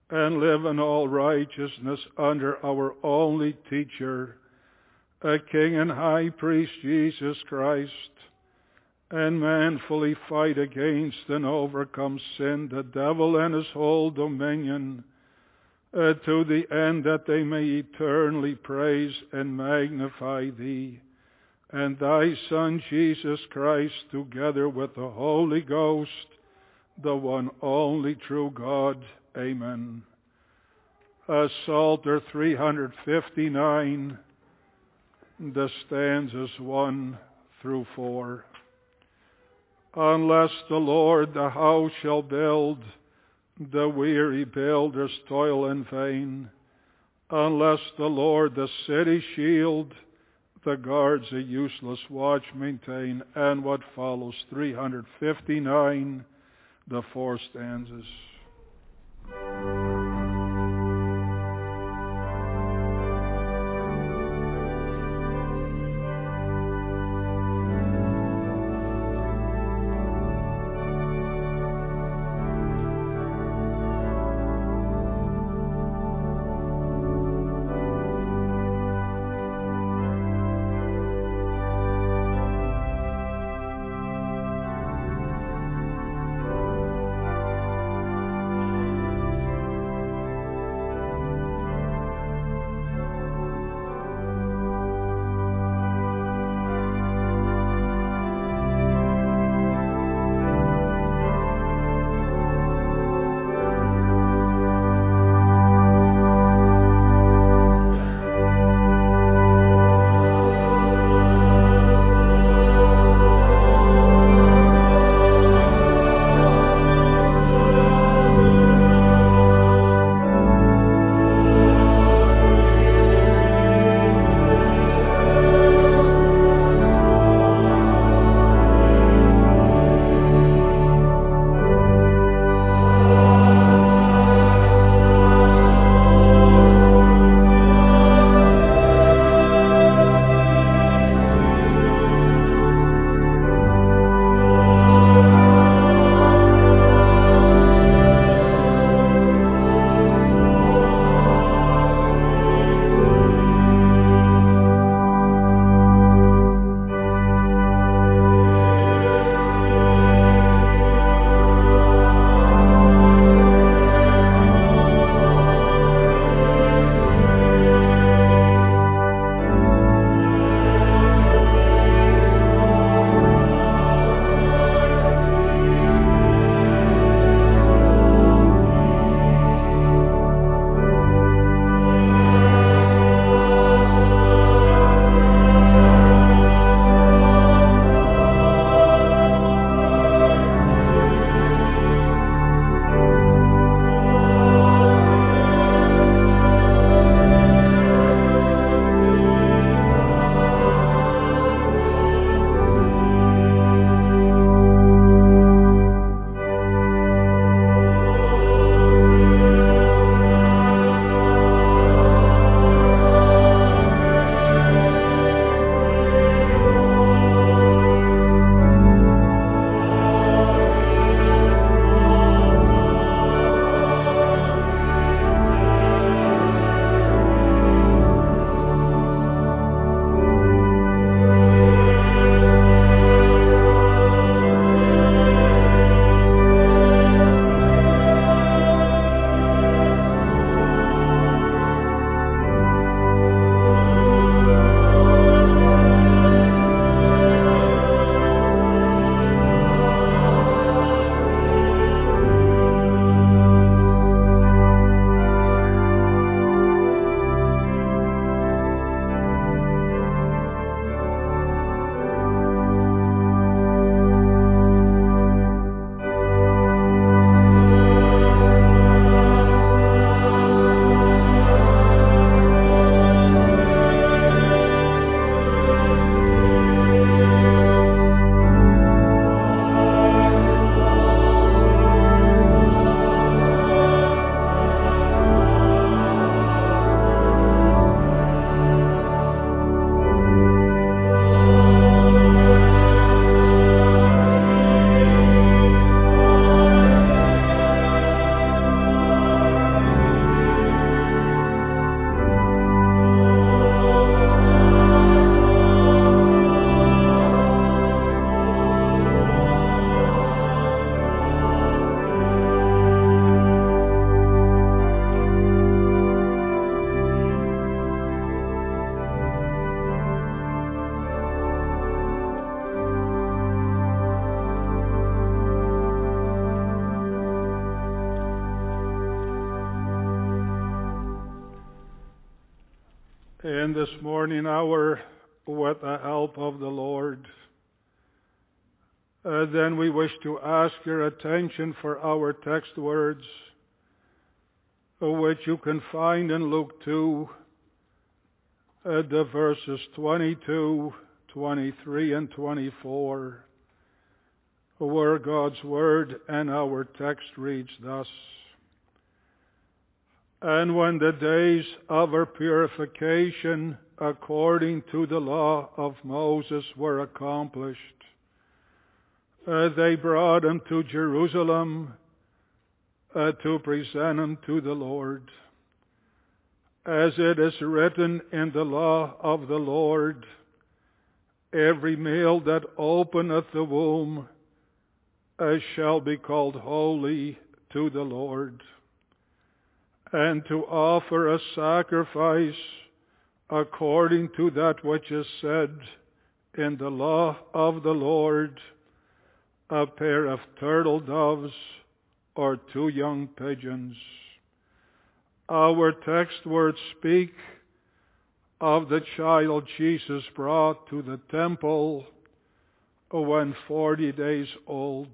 and live in all righteousness under our only teacher, a King and High Priest, Jesus Christ, and manfully fight against and overcome sin, the devil and his whole dominion, uh, to the end that they may eternally praise and magnify thee, and thy Son Jesus Christ, together with the Holy Ghost, the one only true God. Amen. Uh, Psalter three fifty-nine, the stanzas one through four. Unless the Lord the house shall build, the weary builders toil in vain. Unless the Lord the city shield, the guards a useless watch maintain. And what follows, three fifty-nine, the four stanzas. in this morning hour with the help of the Lord. Uh, then we wish to ask your attention for our text words, uh, which you can find in Luke two, uh, the verses twenty-two, twenty-three, and twenty-four, where God's word and our text reads thus. And when the days of her purification according to the law of Moses were accomplished, uh, they brought him to Jerusalem uh, to present him to the Lord. As it is written in the law of the Lord, every male that openeth the womb uh, shall be called holy to the Lord. And to offer a sacrifice according to that which is said in the law of the Lord, a pair of turtle doves or two young pigeons. Our text words speak of the child Jesus brought to the temple when forty days old.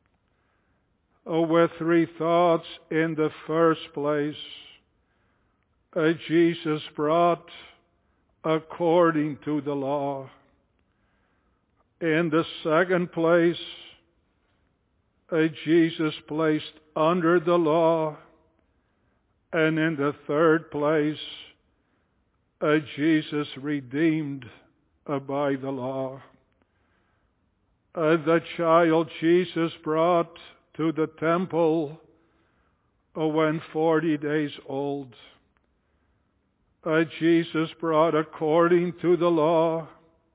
With three thoughts. In the first place, uh, Jesus brought according to the law. In the second place, uh, Jesus placed under the law. And in the third place, uh, Jesus redeemed uh, by the law. Uh, the child Jesus brought to the temple uh, when forty days old. Uh, Jesus brought according to the law.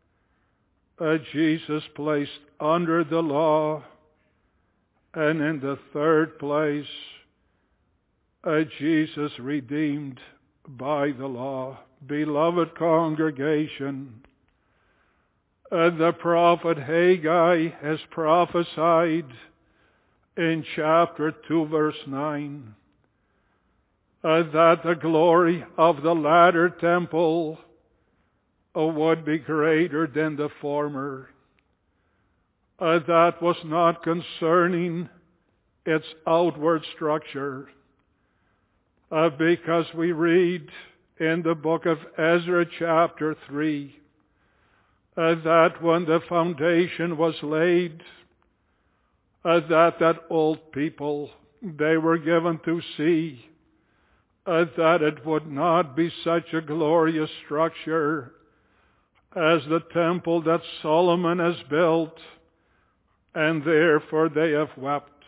Uh, Jesus placed under the law. And in the third place, uh, Jesus redeemed by the law. Beloved congregation, uh, the prophet Haggai has prophesied in chapter two, verse nine, uh, that the glory of the latter temple uh, would be greater than the former. Uh, that was not concerning its outward structure, uh, because we read in the book of Ezra chapter three, uh, that when the foundation was laid, Uh, that that old people, they were given to see uh, that it would not be such a glorious structure as the temple that Solomon has built, and therefore they have wept.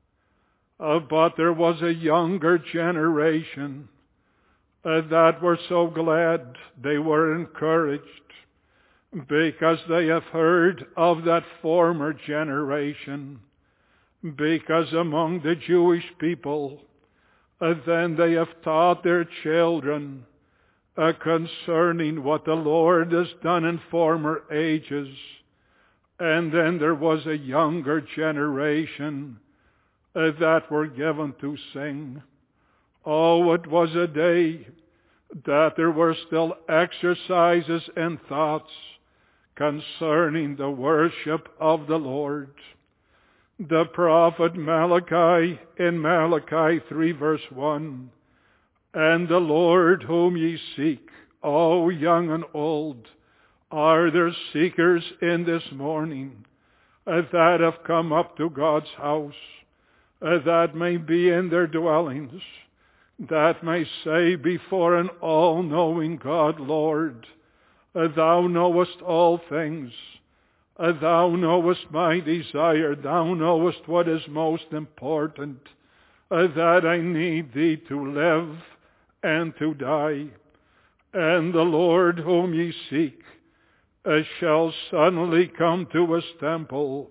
Uh, but there was a younger generation uh, that were so glad, they were encouraged, because they have heard of that former generation. Because among the Jewish people, uh, then they have taught their children uh, concerning what the Lord has done in former ages. And then there was a younger generation uh, that were given to sing. Oh, it was a day that there were still exercises and thoughts concerning the worship of the Lord. The prophet Malachi in Malachi three verse one, and the Lord whom ye seek, O young and old, are there seekers in this morning uh, that have come up to God's house, uh, that may be in their dwellings, that may say before an all-knowing God, Lord, uh, thou knowest all things. Uh, thou knowest my desire. Thou knowest what is most important, uh, that I need thee to live and to die. And the Lord whom ye seek uh, shall suddenly come to his temple,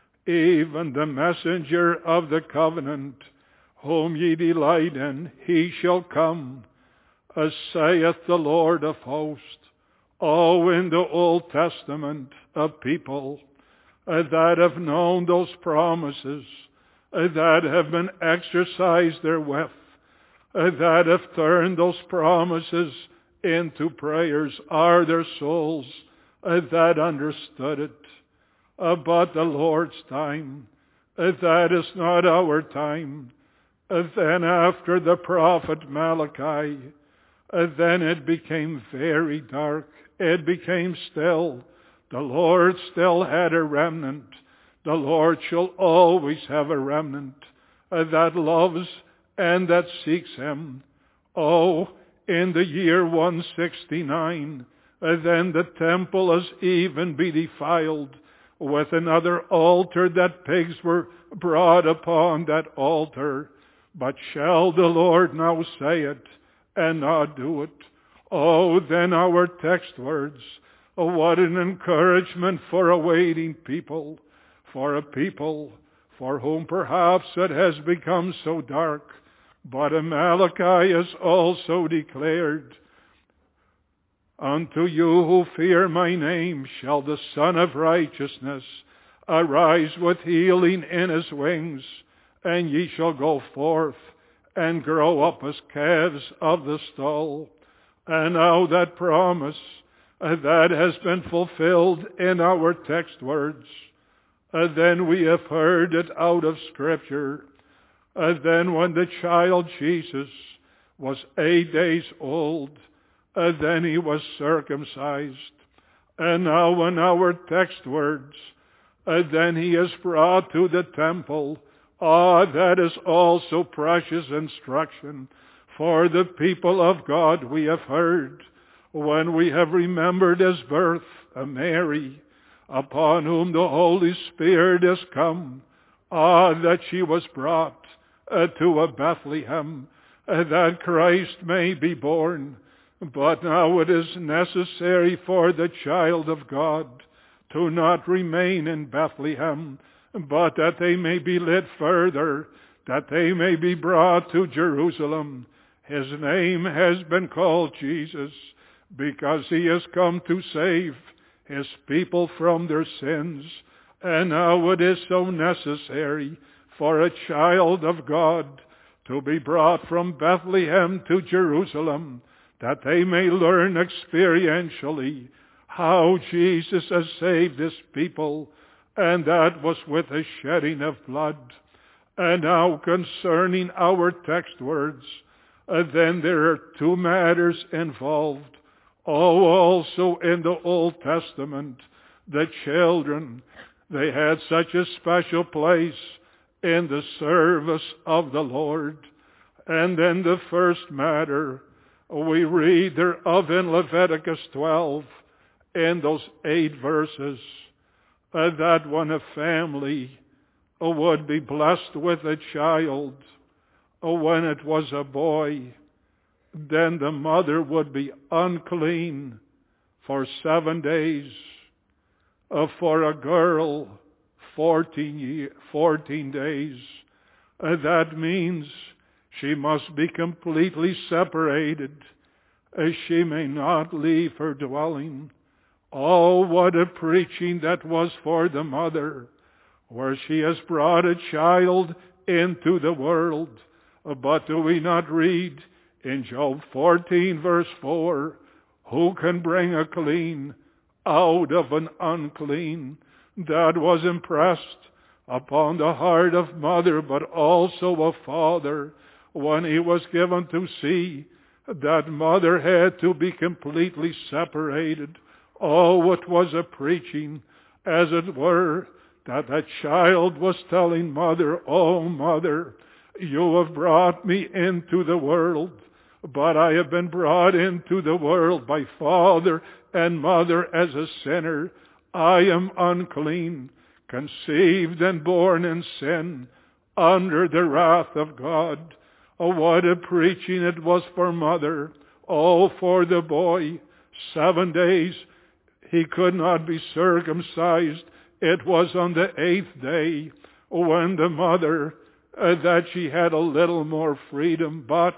even the messenger of the covenant, whom ye delight in. He shall come, as saith the Lord of hosts. Oh, in the Old Testament, a people uh, that have known those promises, uh, that have been exercised therewith, uh, that have turned those promises into prayers are their souls uh, that understood it. Uh, but the Lord's time, uh, that is not our time. Uh, then after the prophet Malachi, uh, then it became very dark. It became still. The Lord still had a remnant. The Lord shall always have a remnant uh, that loves and that seeks Him. Oh, in the year one sixty-nine, uh, then the temple is even be defiled with another altar, that pigs were brought upon that altar. But shall the Lord now say it and not do it? Oh, then our text words, oh, what an encouragement for a waiting people, for a people for whom perhaps it has become so dark. But Malachi is also declared, unto you who fear my name shall the Son of Righteousness arise with healing in his wings, and ye shall go forth and grow up as calves of the stall. And now that promise uh, that has been fulfilled in our text words, uh, then we have heard it out of Scripture. Uh, then when the child Jesus was eight days old, uh, then he was circumcised. And now in our text words, uh, then he is brought to the temple. Ah, that is also precious instruction for the people of God. We have heard when we have remembered his birth, uh, Mary, upon whom the Holy Spirit is come. Ah, that she was brought uh, to a Bethlehem, uh, that Christ may be born. But now it is necessary for the child of God to not remain in Bethlehem, but that they may be led further, that they may be brought to Jerusalem. His name has been called Jesus, because he has come to save his people from their sins. And now it is so necessary for a child of God to be brought from Bethlehem to Jerusalem, that they may learn experientially how Jesus has saved his people, and that was with the shedding of blood. And now concerning our text words, uh, then there are two matters involved. Oh, also in the Old Testament, the children, they had such a special place in the service of the Lord. And then the first matter, we read thereof in Leviticus twelve, in those eight verses, uh, that when a family uh, would be blessed with a child, uh, when it was a boy, then the mother would be unclean for seven days. Uh, for a girl, fourteen, year, fourteen days. Uh, that means she must be completely separated, as she may not leave her dwelling. Oh, what a preaching that was for the mother, where she has brought a child into the world. But do we not read in Job fourteen verse four, who can bring a clean out of an unclean? That was impressed upon the heart of mother, but also of father, when he was given to see that mother had to be completely separated. Oh, it was a preaching, as it were, that that child was telling mother, oh mother, you have brought me into the world, but I have been brought into the world by father and mother as a sinner. I am unclean, conceived and born in sin, under the wrath of God. Oh, what a preaching it was for mother. Oh, for the boy, seven days he could not be circumcised. It was on the eighth day when the mother, uh, that she had a little more freedom. But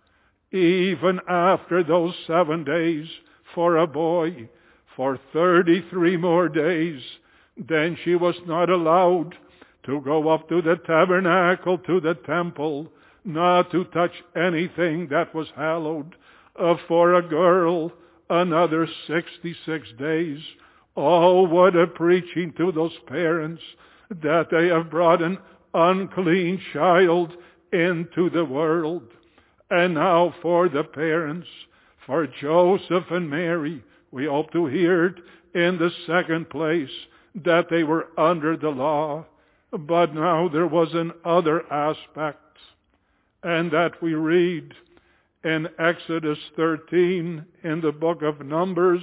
even after those seven days for a boy, for thirty-three more days, then she was not allowed to go up to the tabernacle, to the temple, not to touch anything that was hallowed. Uh, for a girl, another sixty-six days. Oh, what a preaching to those parents that they have brought an unclean child into the world. And now for the parents, for Joseph and Mary, we hope to hear it in the second place that they were under the law. But now there was another aspect, and that we read in Exodus thirteen in the book of Numbers,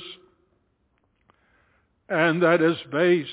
and that is based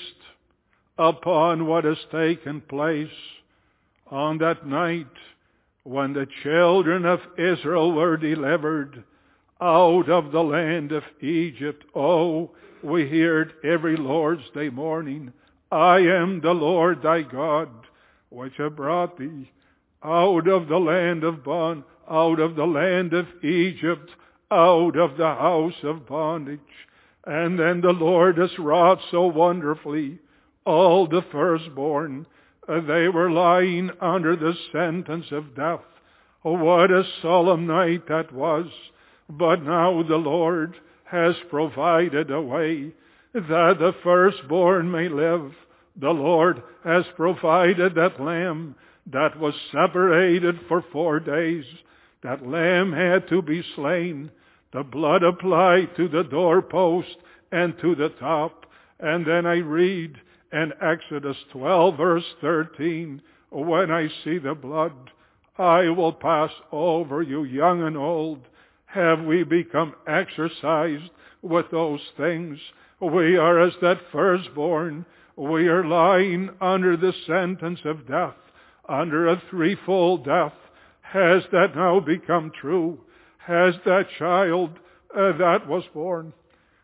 upon what has taken place on that night when the children of Israel were delivered out of the land of Egypt. Oh, we hear it every Lord's Day morning. I am the Lord thy God, which have brought thee out of the land of bond, out of the land of Egypt, out of the house of bondage. And then the Lord has wrought so wonderfully. All the firstborn, uh, they were lying under the sentence of death. Oh, what a solemn night that was. But now the Lord has provided a way that the firstborn may live. The Lord has provided that lamb that was separated for four days. That lamb had to be slain. The blood applied to the doorpost and to the top. And then I read in Exodus twelve verse thirteen, when I see the blood, I will pass over you, young and old. Have we become exercised with those things? We are as that firstborn. We are lying under the sentence of death, under a threefold death. Has that now become true? Has that child uh, that was born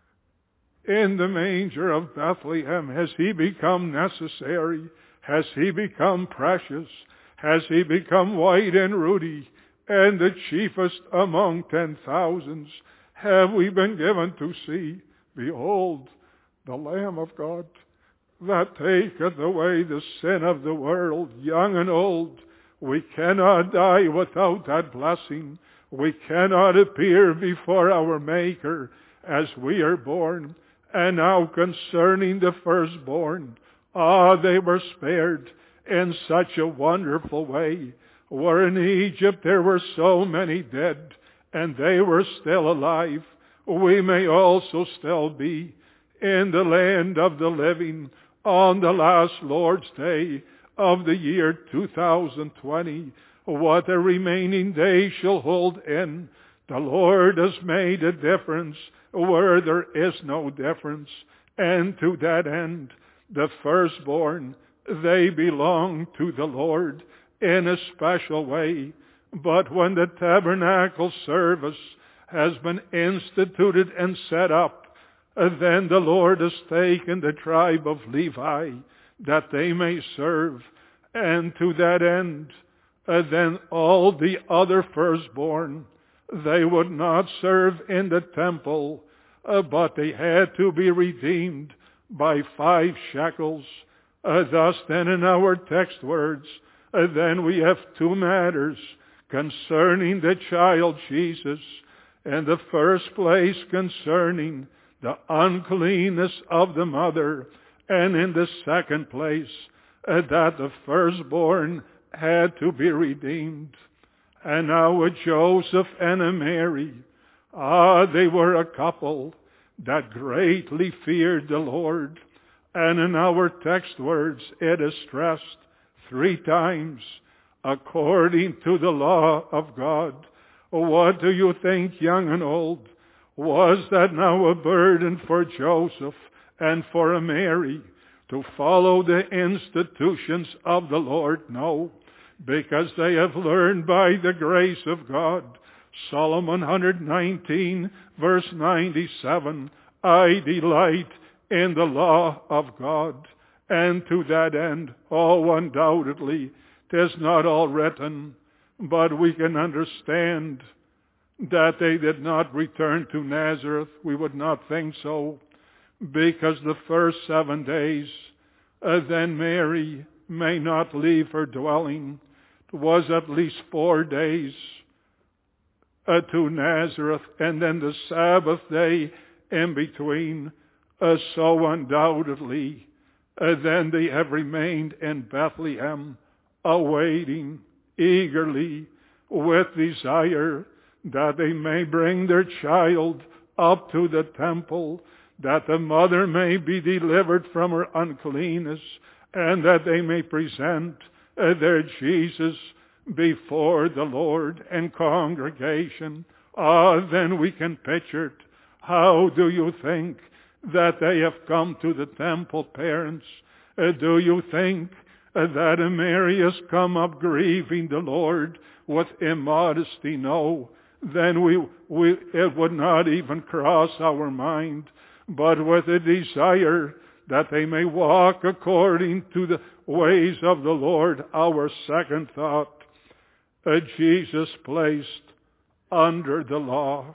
in the manger of Bethlehem, has he become necessary? Has he become precious? Has he become white and ruddy and the chiefest among ten thousands? Have we been given to see, behold, the Lamb of God that taketh away the sin of the world, young and old? We cannot die without that blessing. We cannot appear before our Maker as we are born. And now concerning the firstborn, ah, they were spared in such a wonderful way. Where in Egypt there were so many dead, and they were still alive, we may also still be in the land of the living on the last Lord's Day of the year two thousand twenty. What a remaining day shall hold in. The Lord has made a difference where there is no difference. And to that end, the firstborn, they belong to the Lord in a special way. But when the tabernacle service has been instituted and set up, then the Lord has taken the tribe of Levi that they may serve. And to that end, then all the other firstborn, they would not serve in the temple, uh, but they had to be redeemed by five shekels. Uh, thus then in our text words, uh, then we have two matters concerning the child Jesus. In the first place concerning the uncleanness of the mother, and in the second place uh, that the firstborn had to be redeemed. And now a Joseph and a Mary, ah, they were a couple that greatly feared the Lord. And in our text words, it is stressed three times, according to the law of God. What do you think, young and old? Was that now a burden for Joseph and for a Mary to follow the institutions of the Lord? No, because they have learned by the grace of God. Solomon one nineteen verse ninety-seven, I delight in the law of God. And to that end, oh, undoubtedly, 'tis not all written, but we can understand that they did not return to Nazareth. We would not think so, because the first seven days, uh, then Mary may not leave her dwelling. It was at least four days uh, to Nazareth, and then the Sabbath day in between. Uh, so undoubtedly, uh, then they have remained in Bethlehem, awaiting eagerly with desire that they may bring their child up to the temple, that the mother may be delivered from her uncleanness, and that they may present uh, their Jesus before the Lord and congregation. Ah, then we can picture it. How do you think that they have come to the temple, parents? Uh, do you think uh, that Mary has come up grieving the Lord with immodesty? No. Then we, we, it would not even cross our mind, but with a desire that they may walk according to the ways of the Lord. Our second thought, uh, Jesus placed under the law.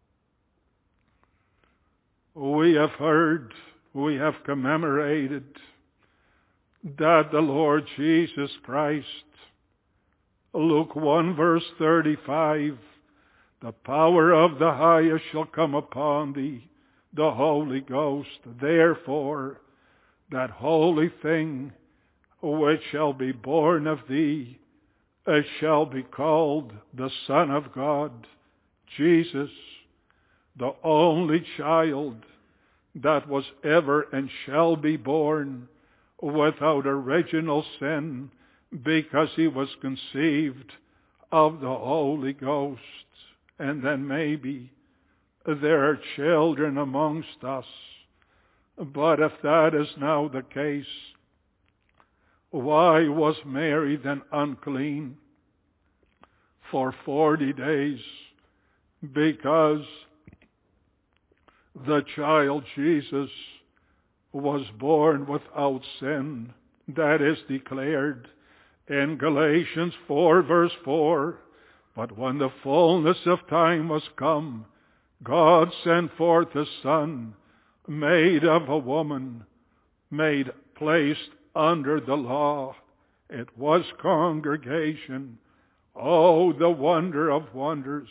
We have heard, we have commemorated that the Lord Jesus Christ, Luke one verse thirty-five, the power of the highest shall come upon thee, the Holy Ghost. Therefore, that holy thing which shall be born of thee uh, shall be called the Son of God, Jesus, the only child that was ever and shall be born without original sin, because he was conceived of the Holy Ghost. And then maybe there are children amongst us. But if that is now the case, why was Mary then unclean for forty days? Because the child Jesus was born without sin. That is declared in Galatians four verse four. But when the fullness of time was come, God sent forth a Son, made of a woman, made placed under the law. It was congregation. Oh, the wonder of wonders,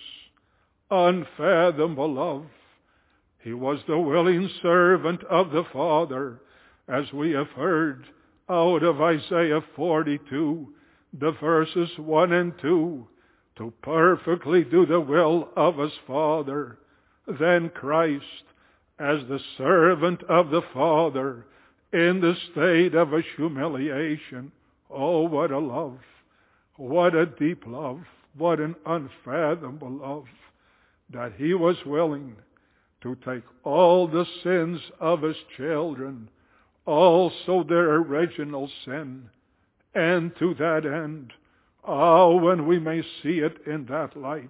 unfathomable love. He was the willing servant of the Father, as we have heard out of Isaiah forty-two, the verses one and two, to perfectly do the will of his Father. Then Christ, as the servant of the Father, in the state of his humiliation. Oh, what a love, what a deep love, what an unfathomable love, that he was willing to take all the sins of his children, also their original sin, and to that end, oh, when we may see it in that light,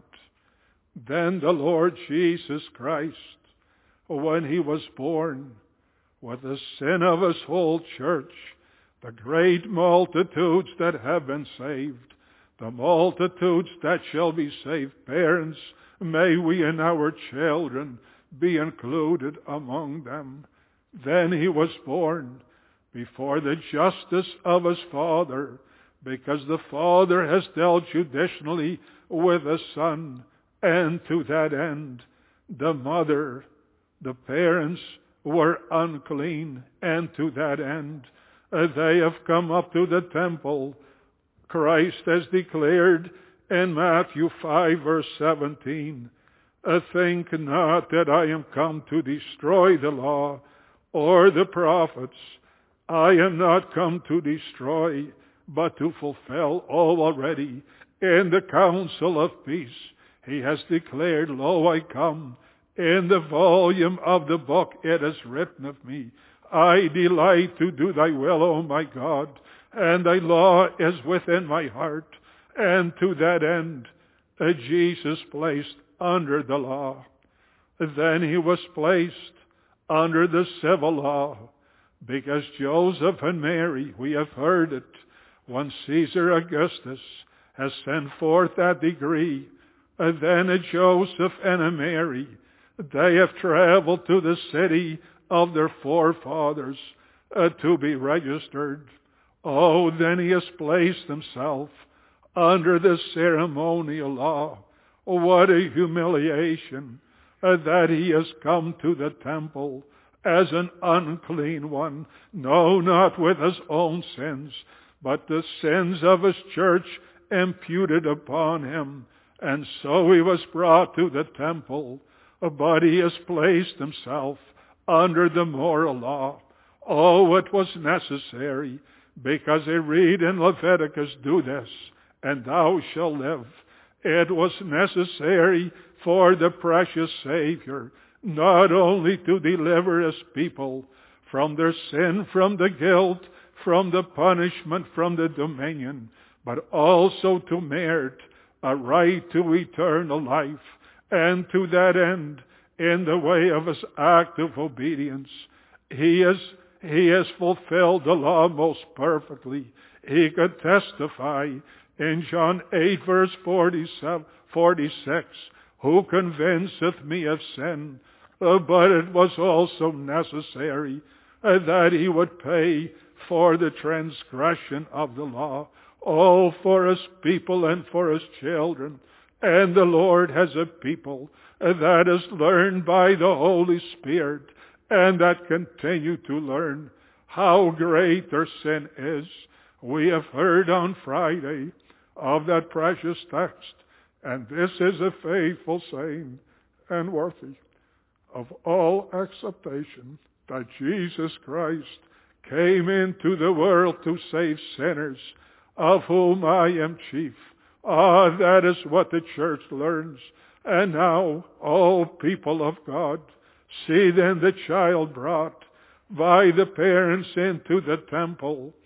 then the Lord Jesus Christ, when he was born, with the sin of his whole church, the great multitudes that have been saved, the multitudes that shall be saved, parents, may we and our children be included among them. Then he was born before the justice of his Father, because the Father has dealt judicially with the Son, and to that end, the mother, the parents were unclean, and to that end, uh, they have come up to the temple. Christ has declared in Matthew five verse seventeen, uh, think not that I am come to destroy the law or the prophets. I am not come to destroy, but to fulfill. All already in the counsel of peace, he has declared, lo, I come. In the volume of the book it is written of me, I delight to do thy will, O my God, and thy law is within my heart. And to that end, uh, Jesus placed under the law. Then he was placed under the civil law, because Joseph and Mary, we have heard it, when Caesar Augustus has sent forth that decree, and then a Joseph and a Mary, they have traveled to the city of their forefathers uh, to be registered. Oh, then he has placed himself under the ceremonial law. What a humiliation uh, that he has come to the temple as an unclean one. No, not with his own sins, but the sins of his church imputed upon him. And so he was brought to the temple, but he has placed himself under the moral law. Oh, it was necessary, because they read in Leviticus, do this, and thou shalt live. It was necessary for the precious Savior not only to deliver his people from their sin, from the guilt, from the punishment, from the dominion, but also to merit a right to eternal life. And to that end, in the way of his act of obedience, he has, he has fulfilled the law most perfectly. He could testify in John eight verse forty-seven, forty-six, who convinceth me of sin? Uh, but it was also necessary uh, that he would pay for the transgression of the law. Oh, for his people and for his children. And the Lord has a people uh, that has learned by the Holy Spirit and that continue to learn how great their sin is. We have heard on Friday of that precious text, and this is a faithful saying and worthy of all acceptation, that Jesus Christ came into the world to save sinners, of whom I am chief. Ah, that is what the church learns. And now, all people of God, see then the child brought by the parents into the temple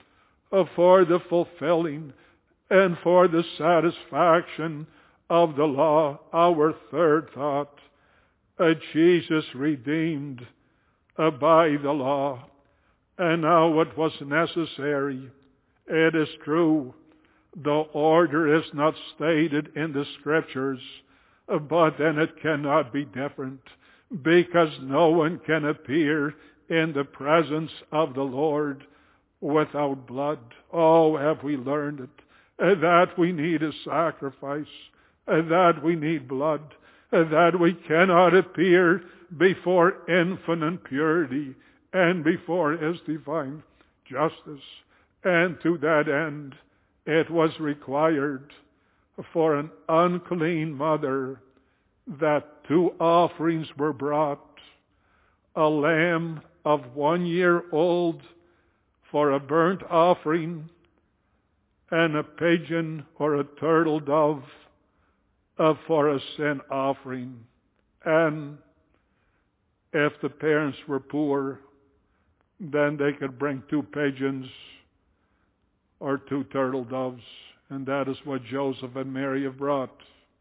for the fulfilling and for the satisfaction of the law. Our third thought, uh, Jesus redeemed uh, by the law. And now it was necessary. It is true, the order is not stated in the Scriptures, uh, but then it cannot be different, because no one can appear in the presence of the Lord without blood. Oh, have we learned it? Uh, that we need a sacrifice, uh, that we need blood, uh, that we cannot appear before infinite purity and before his divine justice. And to that end, it was required for an unclean mother that two offerings were brought, a lamb of one year old for a burnt offering, and a pigeon or a turtle dove uh, for a sin offering. And if the parents were poor, then they could bring two pigeons or two turtle doves. And that is what Joseph and Mary have brought.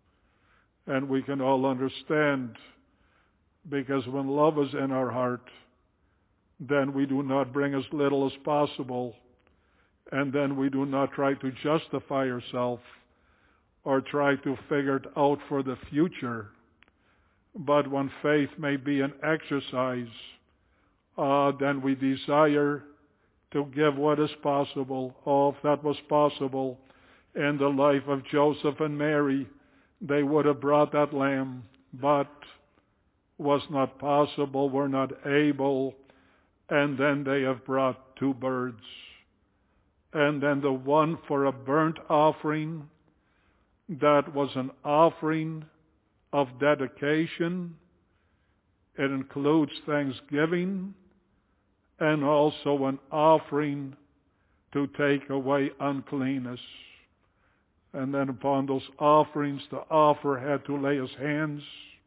And we can all understand, because when love is in our heart, then we do not bring as little as possible. And then we do not try to justify ourselves or try to figure it out for the future. But when faith may be an exercise, uh, then we desire to give what is possible. Oh, if that was possible in the life of Joseph and Mary, they would have brought that lamb, but was not possible, were not able, and then they have brought two birds. And then the one for a burnt offering, that was an offering of dedication. It includes thanksgiving and also an offering to take away uncleanness. And then upon those offerings, the offerer had to lay his hands,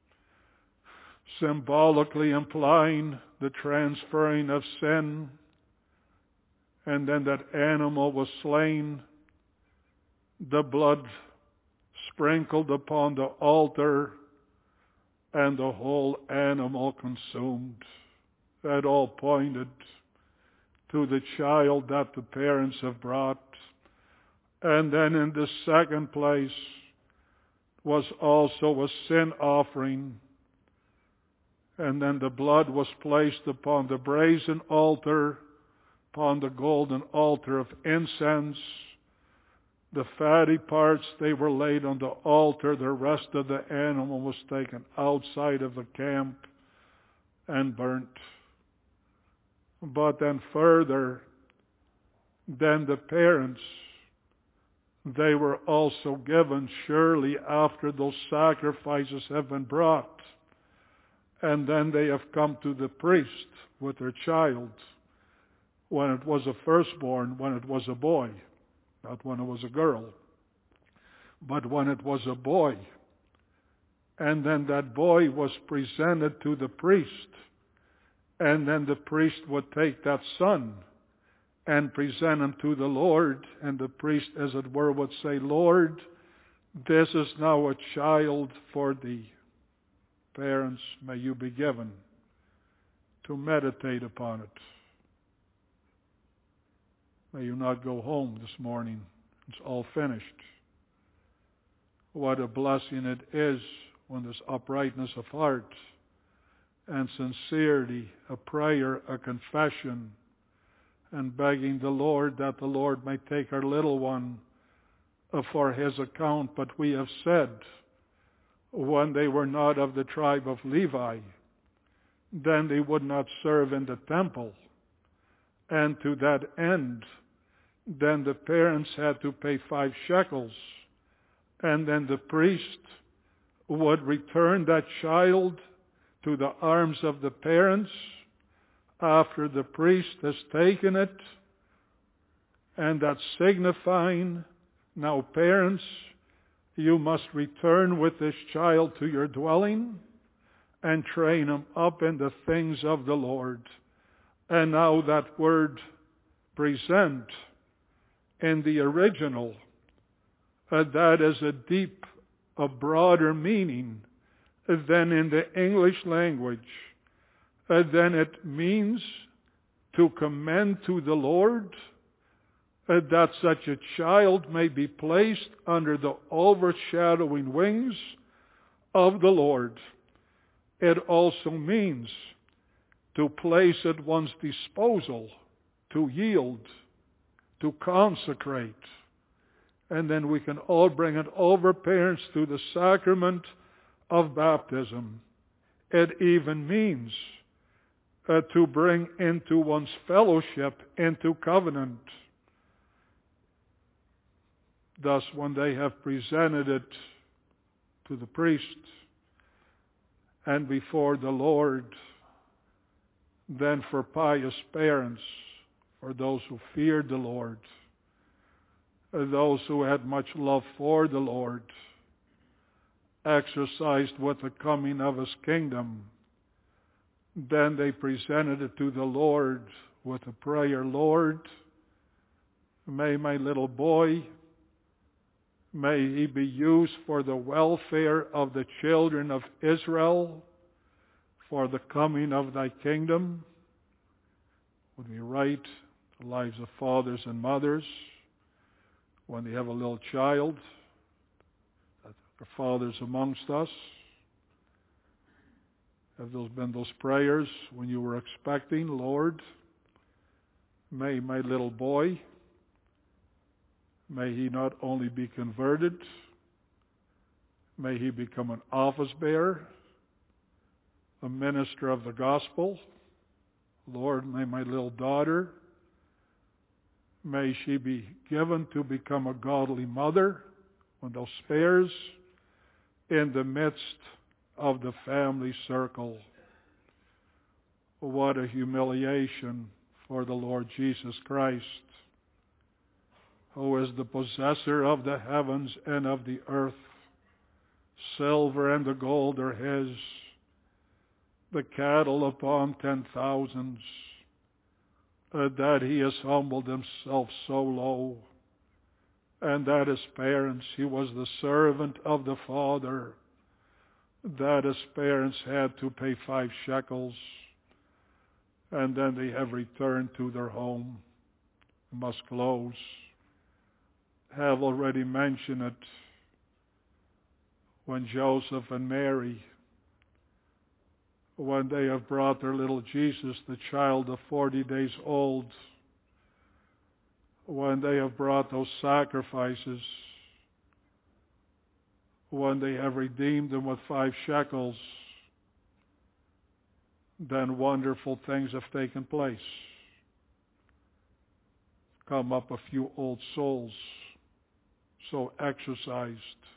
symbolically implying the transferring of sin. And then that animal was slain, the blood sprinkled upon the altar, and the whole animal consumed. That all pointed to the child that the parents have brought. And then in the second place was also a sin offering. And then the blood was placed upon the brazen altar, upon the golden altar of incense. The fatty parts, they were laid on the altar. The rest of the animal was taken outside of the camp and burnt. But then further, then the parents, they were also given surely after those sacrifices have been brought. And then they have come to the priest with their child when it was a firstborn, when it was a boy, not when it was a girl, but when it was a boy. And then that boy was presented to the priest. And then the priest would take that son and present him to the Lord. And the priest, as it were, would say, Lord, this is now a child for thee. Parents, may you be given to meditate upon it. May you not go home this morning. It's all finished. What a blessing it is when there's uprightness of heart and sincerity, a prayer, a confession, and begging the Lord that the Lord may take our little one for his account. But we have said, when they were not of the tribe of Levi, then they would not serve in the temple. And to that end, then the parents had to pay five shekels. And then the priest would return that child to the arms of the parents after the priest has taken it. And that's signifying, now parents, you must return with this child to your dwelling and train him up in the things of the Lord. And now that word present in the original, uh, that is a deep, a broader meaning than in the English language. Uh, then it means to commend to the Lord, uh, that such a child may be placed under the overshadowing wings of the Lord. It also means to place at one's disposal, to yield, to consecrate. And then we can all bring it over, parents, to the sacrament of baptism. It even means uh, to bring into one's fellowship, into covenant. Thus, when they have presented it to the priest and before the Lord, then for pious parents, for those who feared the Lord, those who had much love for the Lord, exercised with the coming of his kingdom, then they presented it to the Lord with a prayer, Lord, may my little boy, may he be used for the welfare of the children of Israel, for the coming of thy kingdom. Would we write the lives of fathers and mothers when they have a little child, that are fathers amongst us? Have those been those prayers when you were expecting, Lord, may my little boy, may he not only be converted, may he become an office bearer, a minister of the gospel. Lord, may my little daughter, may she be given to become a godly mother when those spares in the midst of the family circle. What a humiliation for the Lord Jesus Christ, who is the possessor of the heavens and of the earth. Silver and the gold are his, the cattle upon ten thousands, uh, that he has humbled himself so low, and that his parents, he was the servant of the Father, that his parents had to pay five shekels, and then they have returned to their home. Must close. Have already mentioned it when Joseph and Mary, when they have brought their little Jesus, the child of forty days old, when they have brought those sacrifices, when they have redeemed them with five shekels, then wonderful things have taken place. Come up a few old souls, so exercised,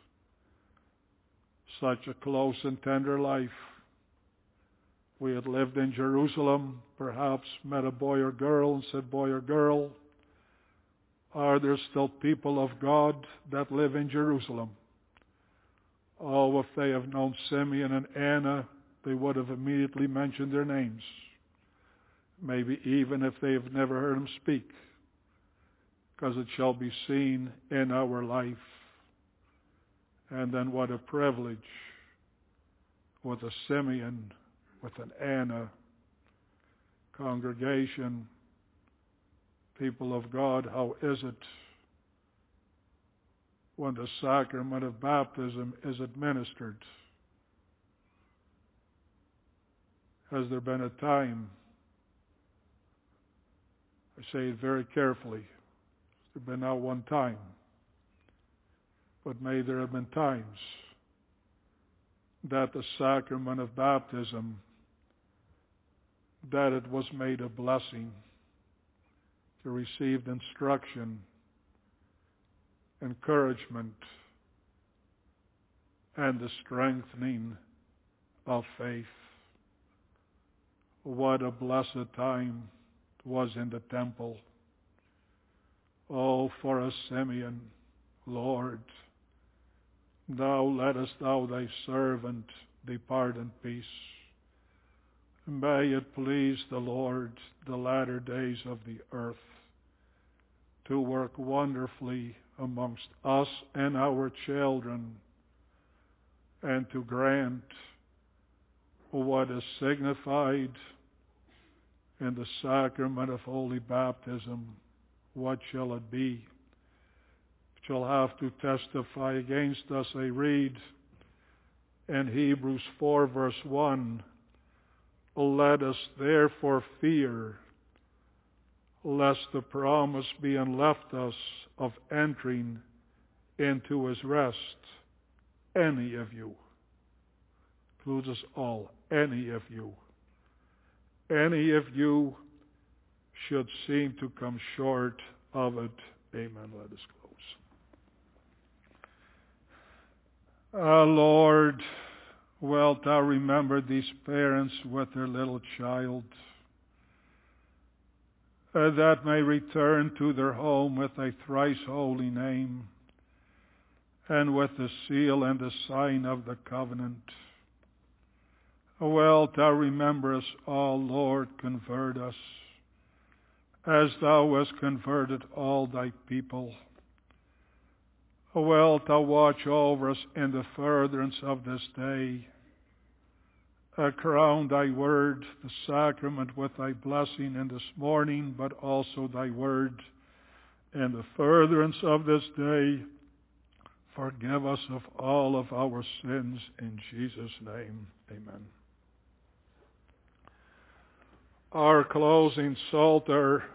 such a close and tender life. We had lived in Jerusalem, perhaps met a boy or girl and said, boy or girl, are there still people of God that live in Jerusalem? Oh, if they have known Simeon and Anna, they would have immediately mentioned their names. Maybe even if they have never heard them speak, because it shall be seen in our life. And then what a privilege with a Simeon, with an Anna, congregation, people of God, how is it when the sacrament of baptism is administered? Has there been a time, I say it very carefully, there's been not one time, but may there have been times that the sacrament of baptism, that it was made a blessing to receive instruction, encouragement, and the strengthening of faith. What a blessed time it was in the temple. Oh, for a Simeon, Lord, now lettest thou thy servant depart in peace. May it please the Lord the latter days of the earth to work wonderfully amongst us and our children, and to grant what is signified in the sacrament of holy baptism. What shall it be? It shall have to testify against us. I read in Hebrews four verse one, let us therefore fear, lest the promise be unleft us of entering into his rest. Any of you, includes us all, any of you, any of you should seem to come short of it. Amen. Let us close. Ah, Lord, wilt thou remember these parents with their little child, uh, that may return to their home with a thrice holy name, and with the seal and the sign of the covenant. Wilt thou remember us all, Lord, convert us, as thou hast converted all thy people. Wilt thou watch over us in the furtherance of this day, uh, crown thy word, the sacrament, with thy blessing in this morning, but also thy word in the furtherance of this day. Forgive us of all of our sins in Jesus' name. Amen. Our closing Psalter,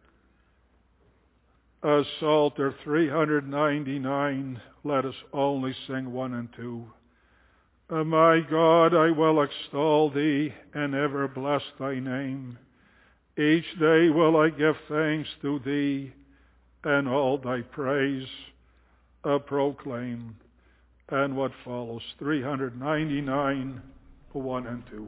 uh, Psalter three ninety-nine, let us only sing one and two. Uh, my God, I will extol thee and ever bless thy name. Each day will I give thanks to thee and all thy praise uh, proclaim. And what follows, three ninety-nine, one and two.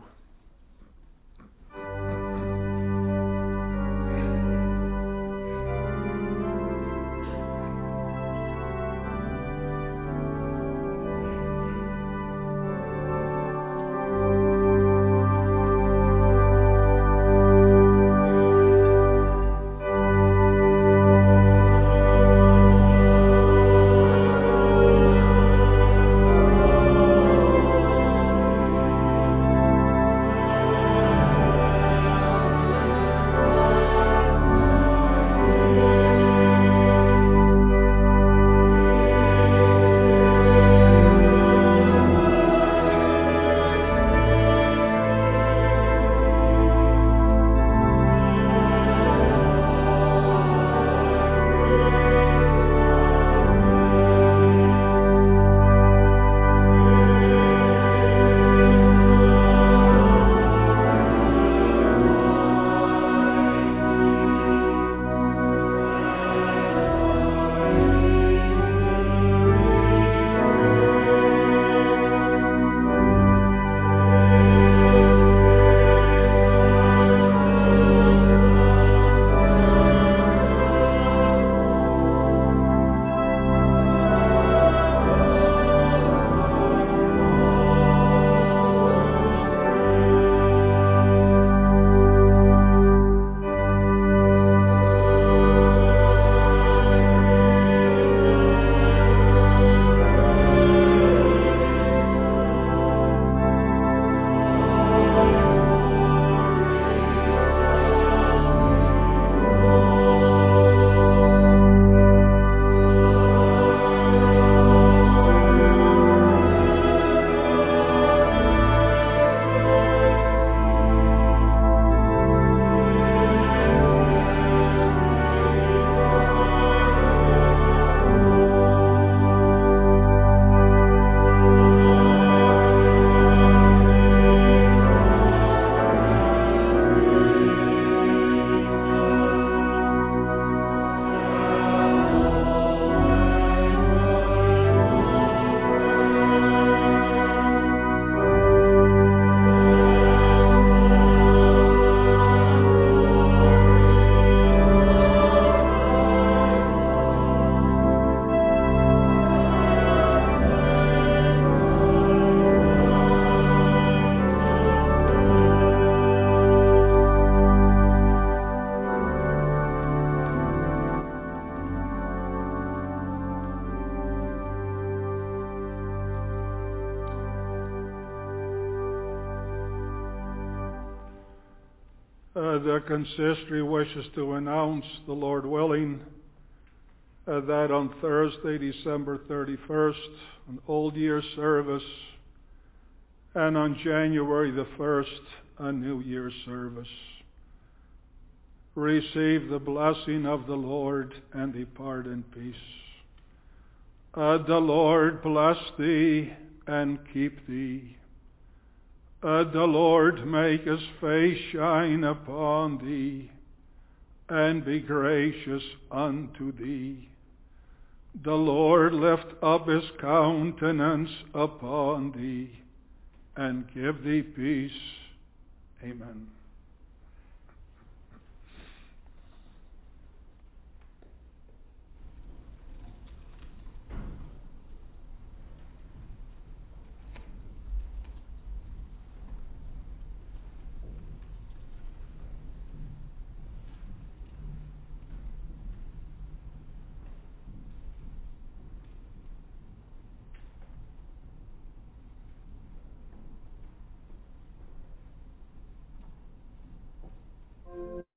Uh, the consistory wishes to announce, the Lord willing, uh, that on Thursday, December thirty-first, an Old Year service, and on January the first, a New Year service. Receive the blessing of the Lord and depart in peace. Uh, the Lord bless thee and keep thee. Uh, the Lord make his face shine upon thee and be gracious unto thee. The Lord lift up his countenance upon thee and give thee peace. Amen.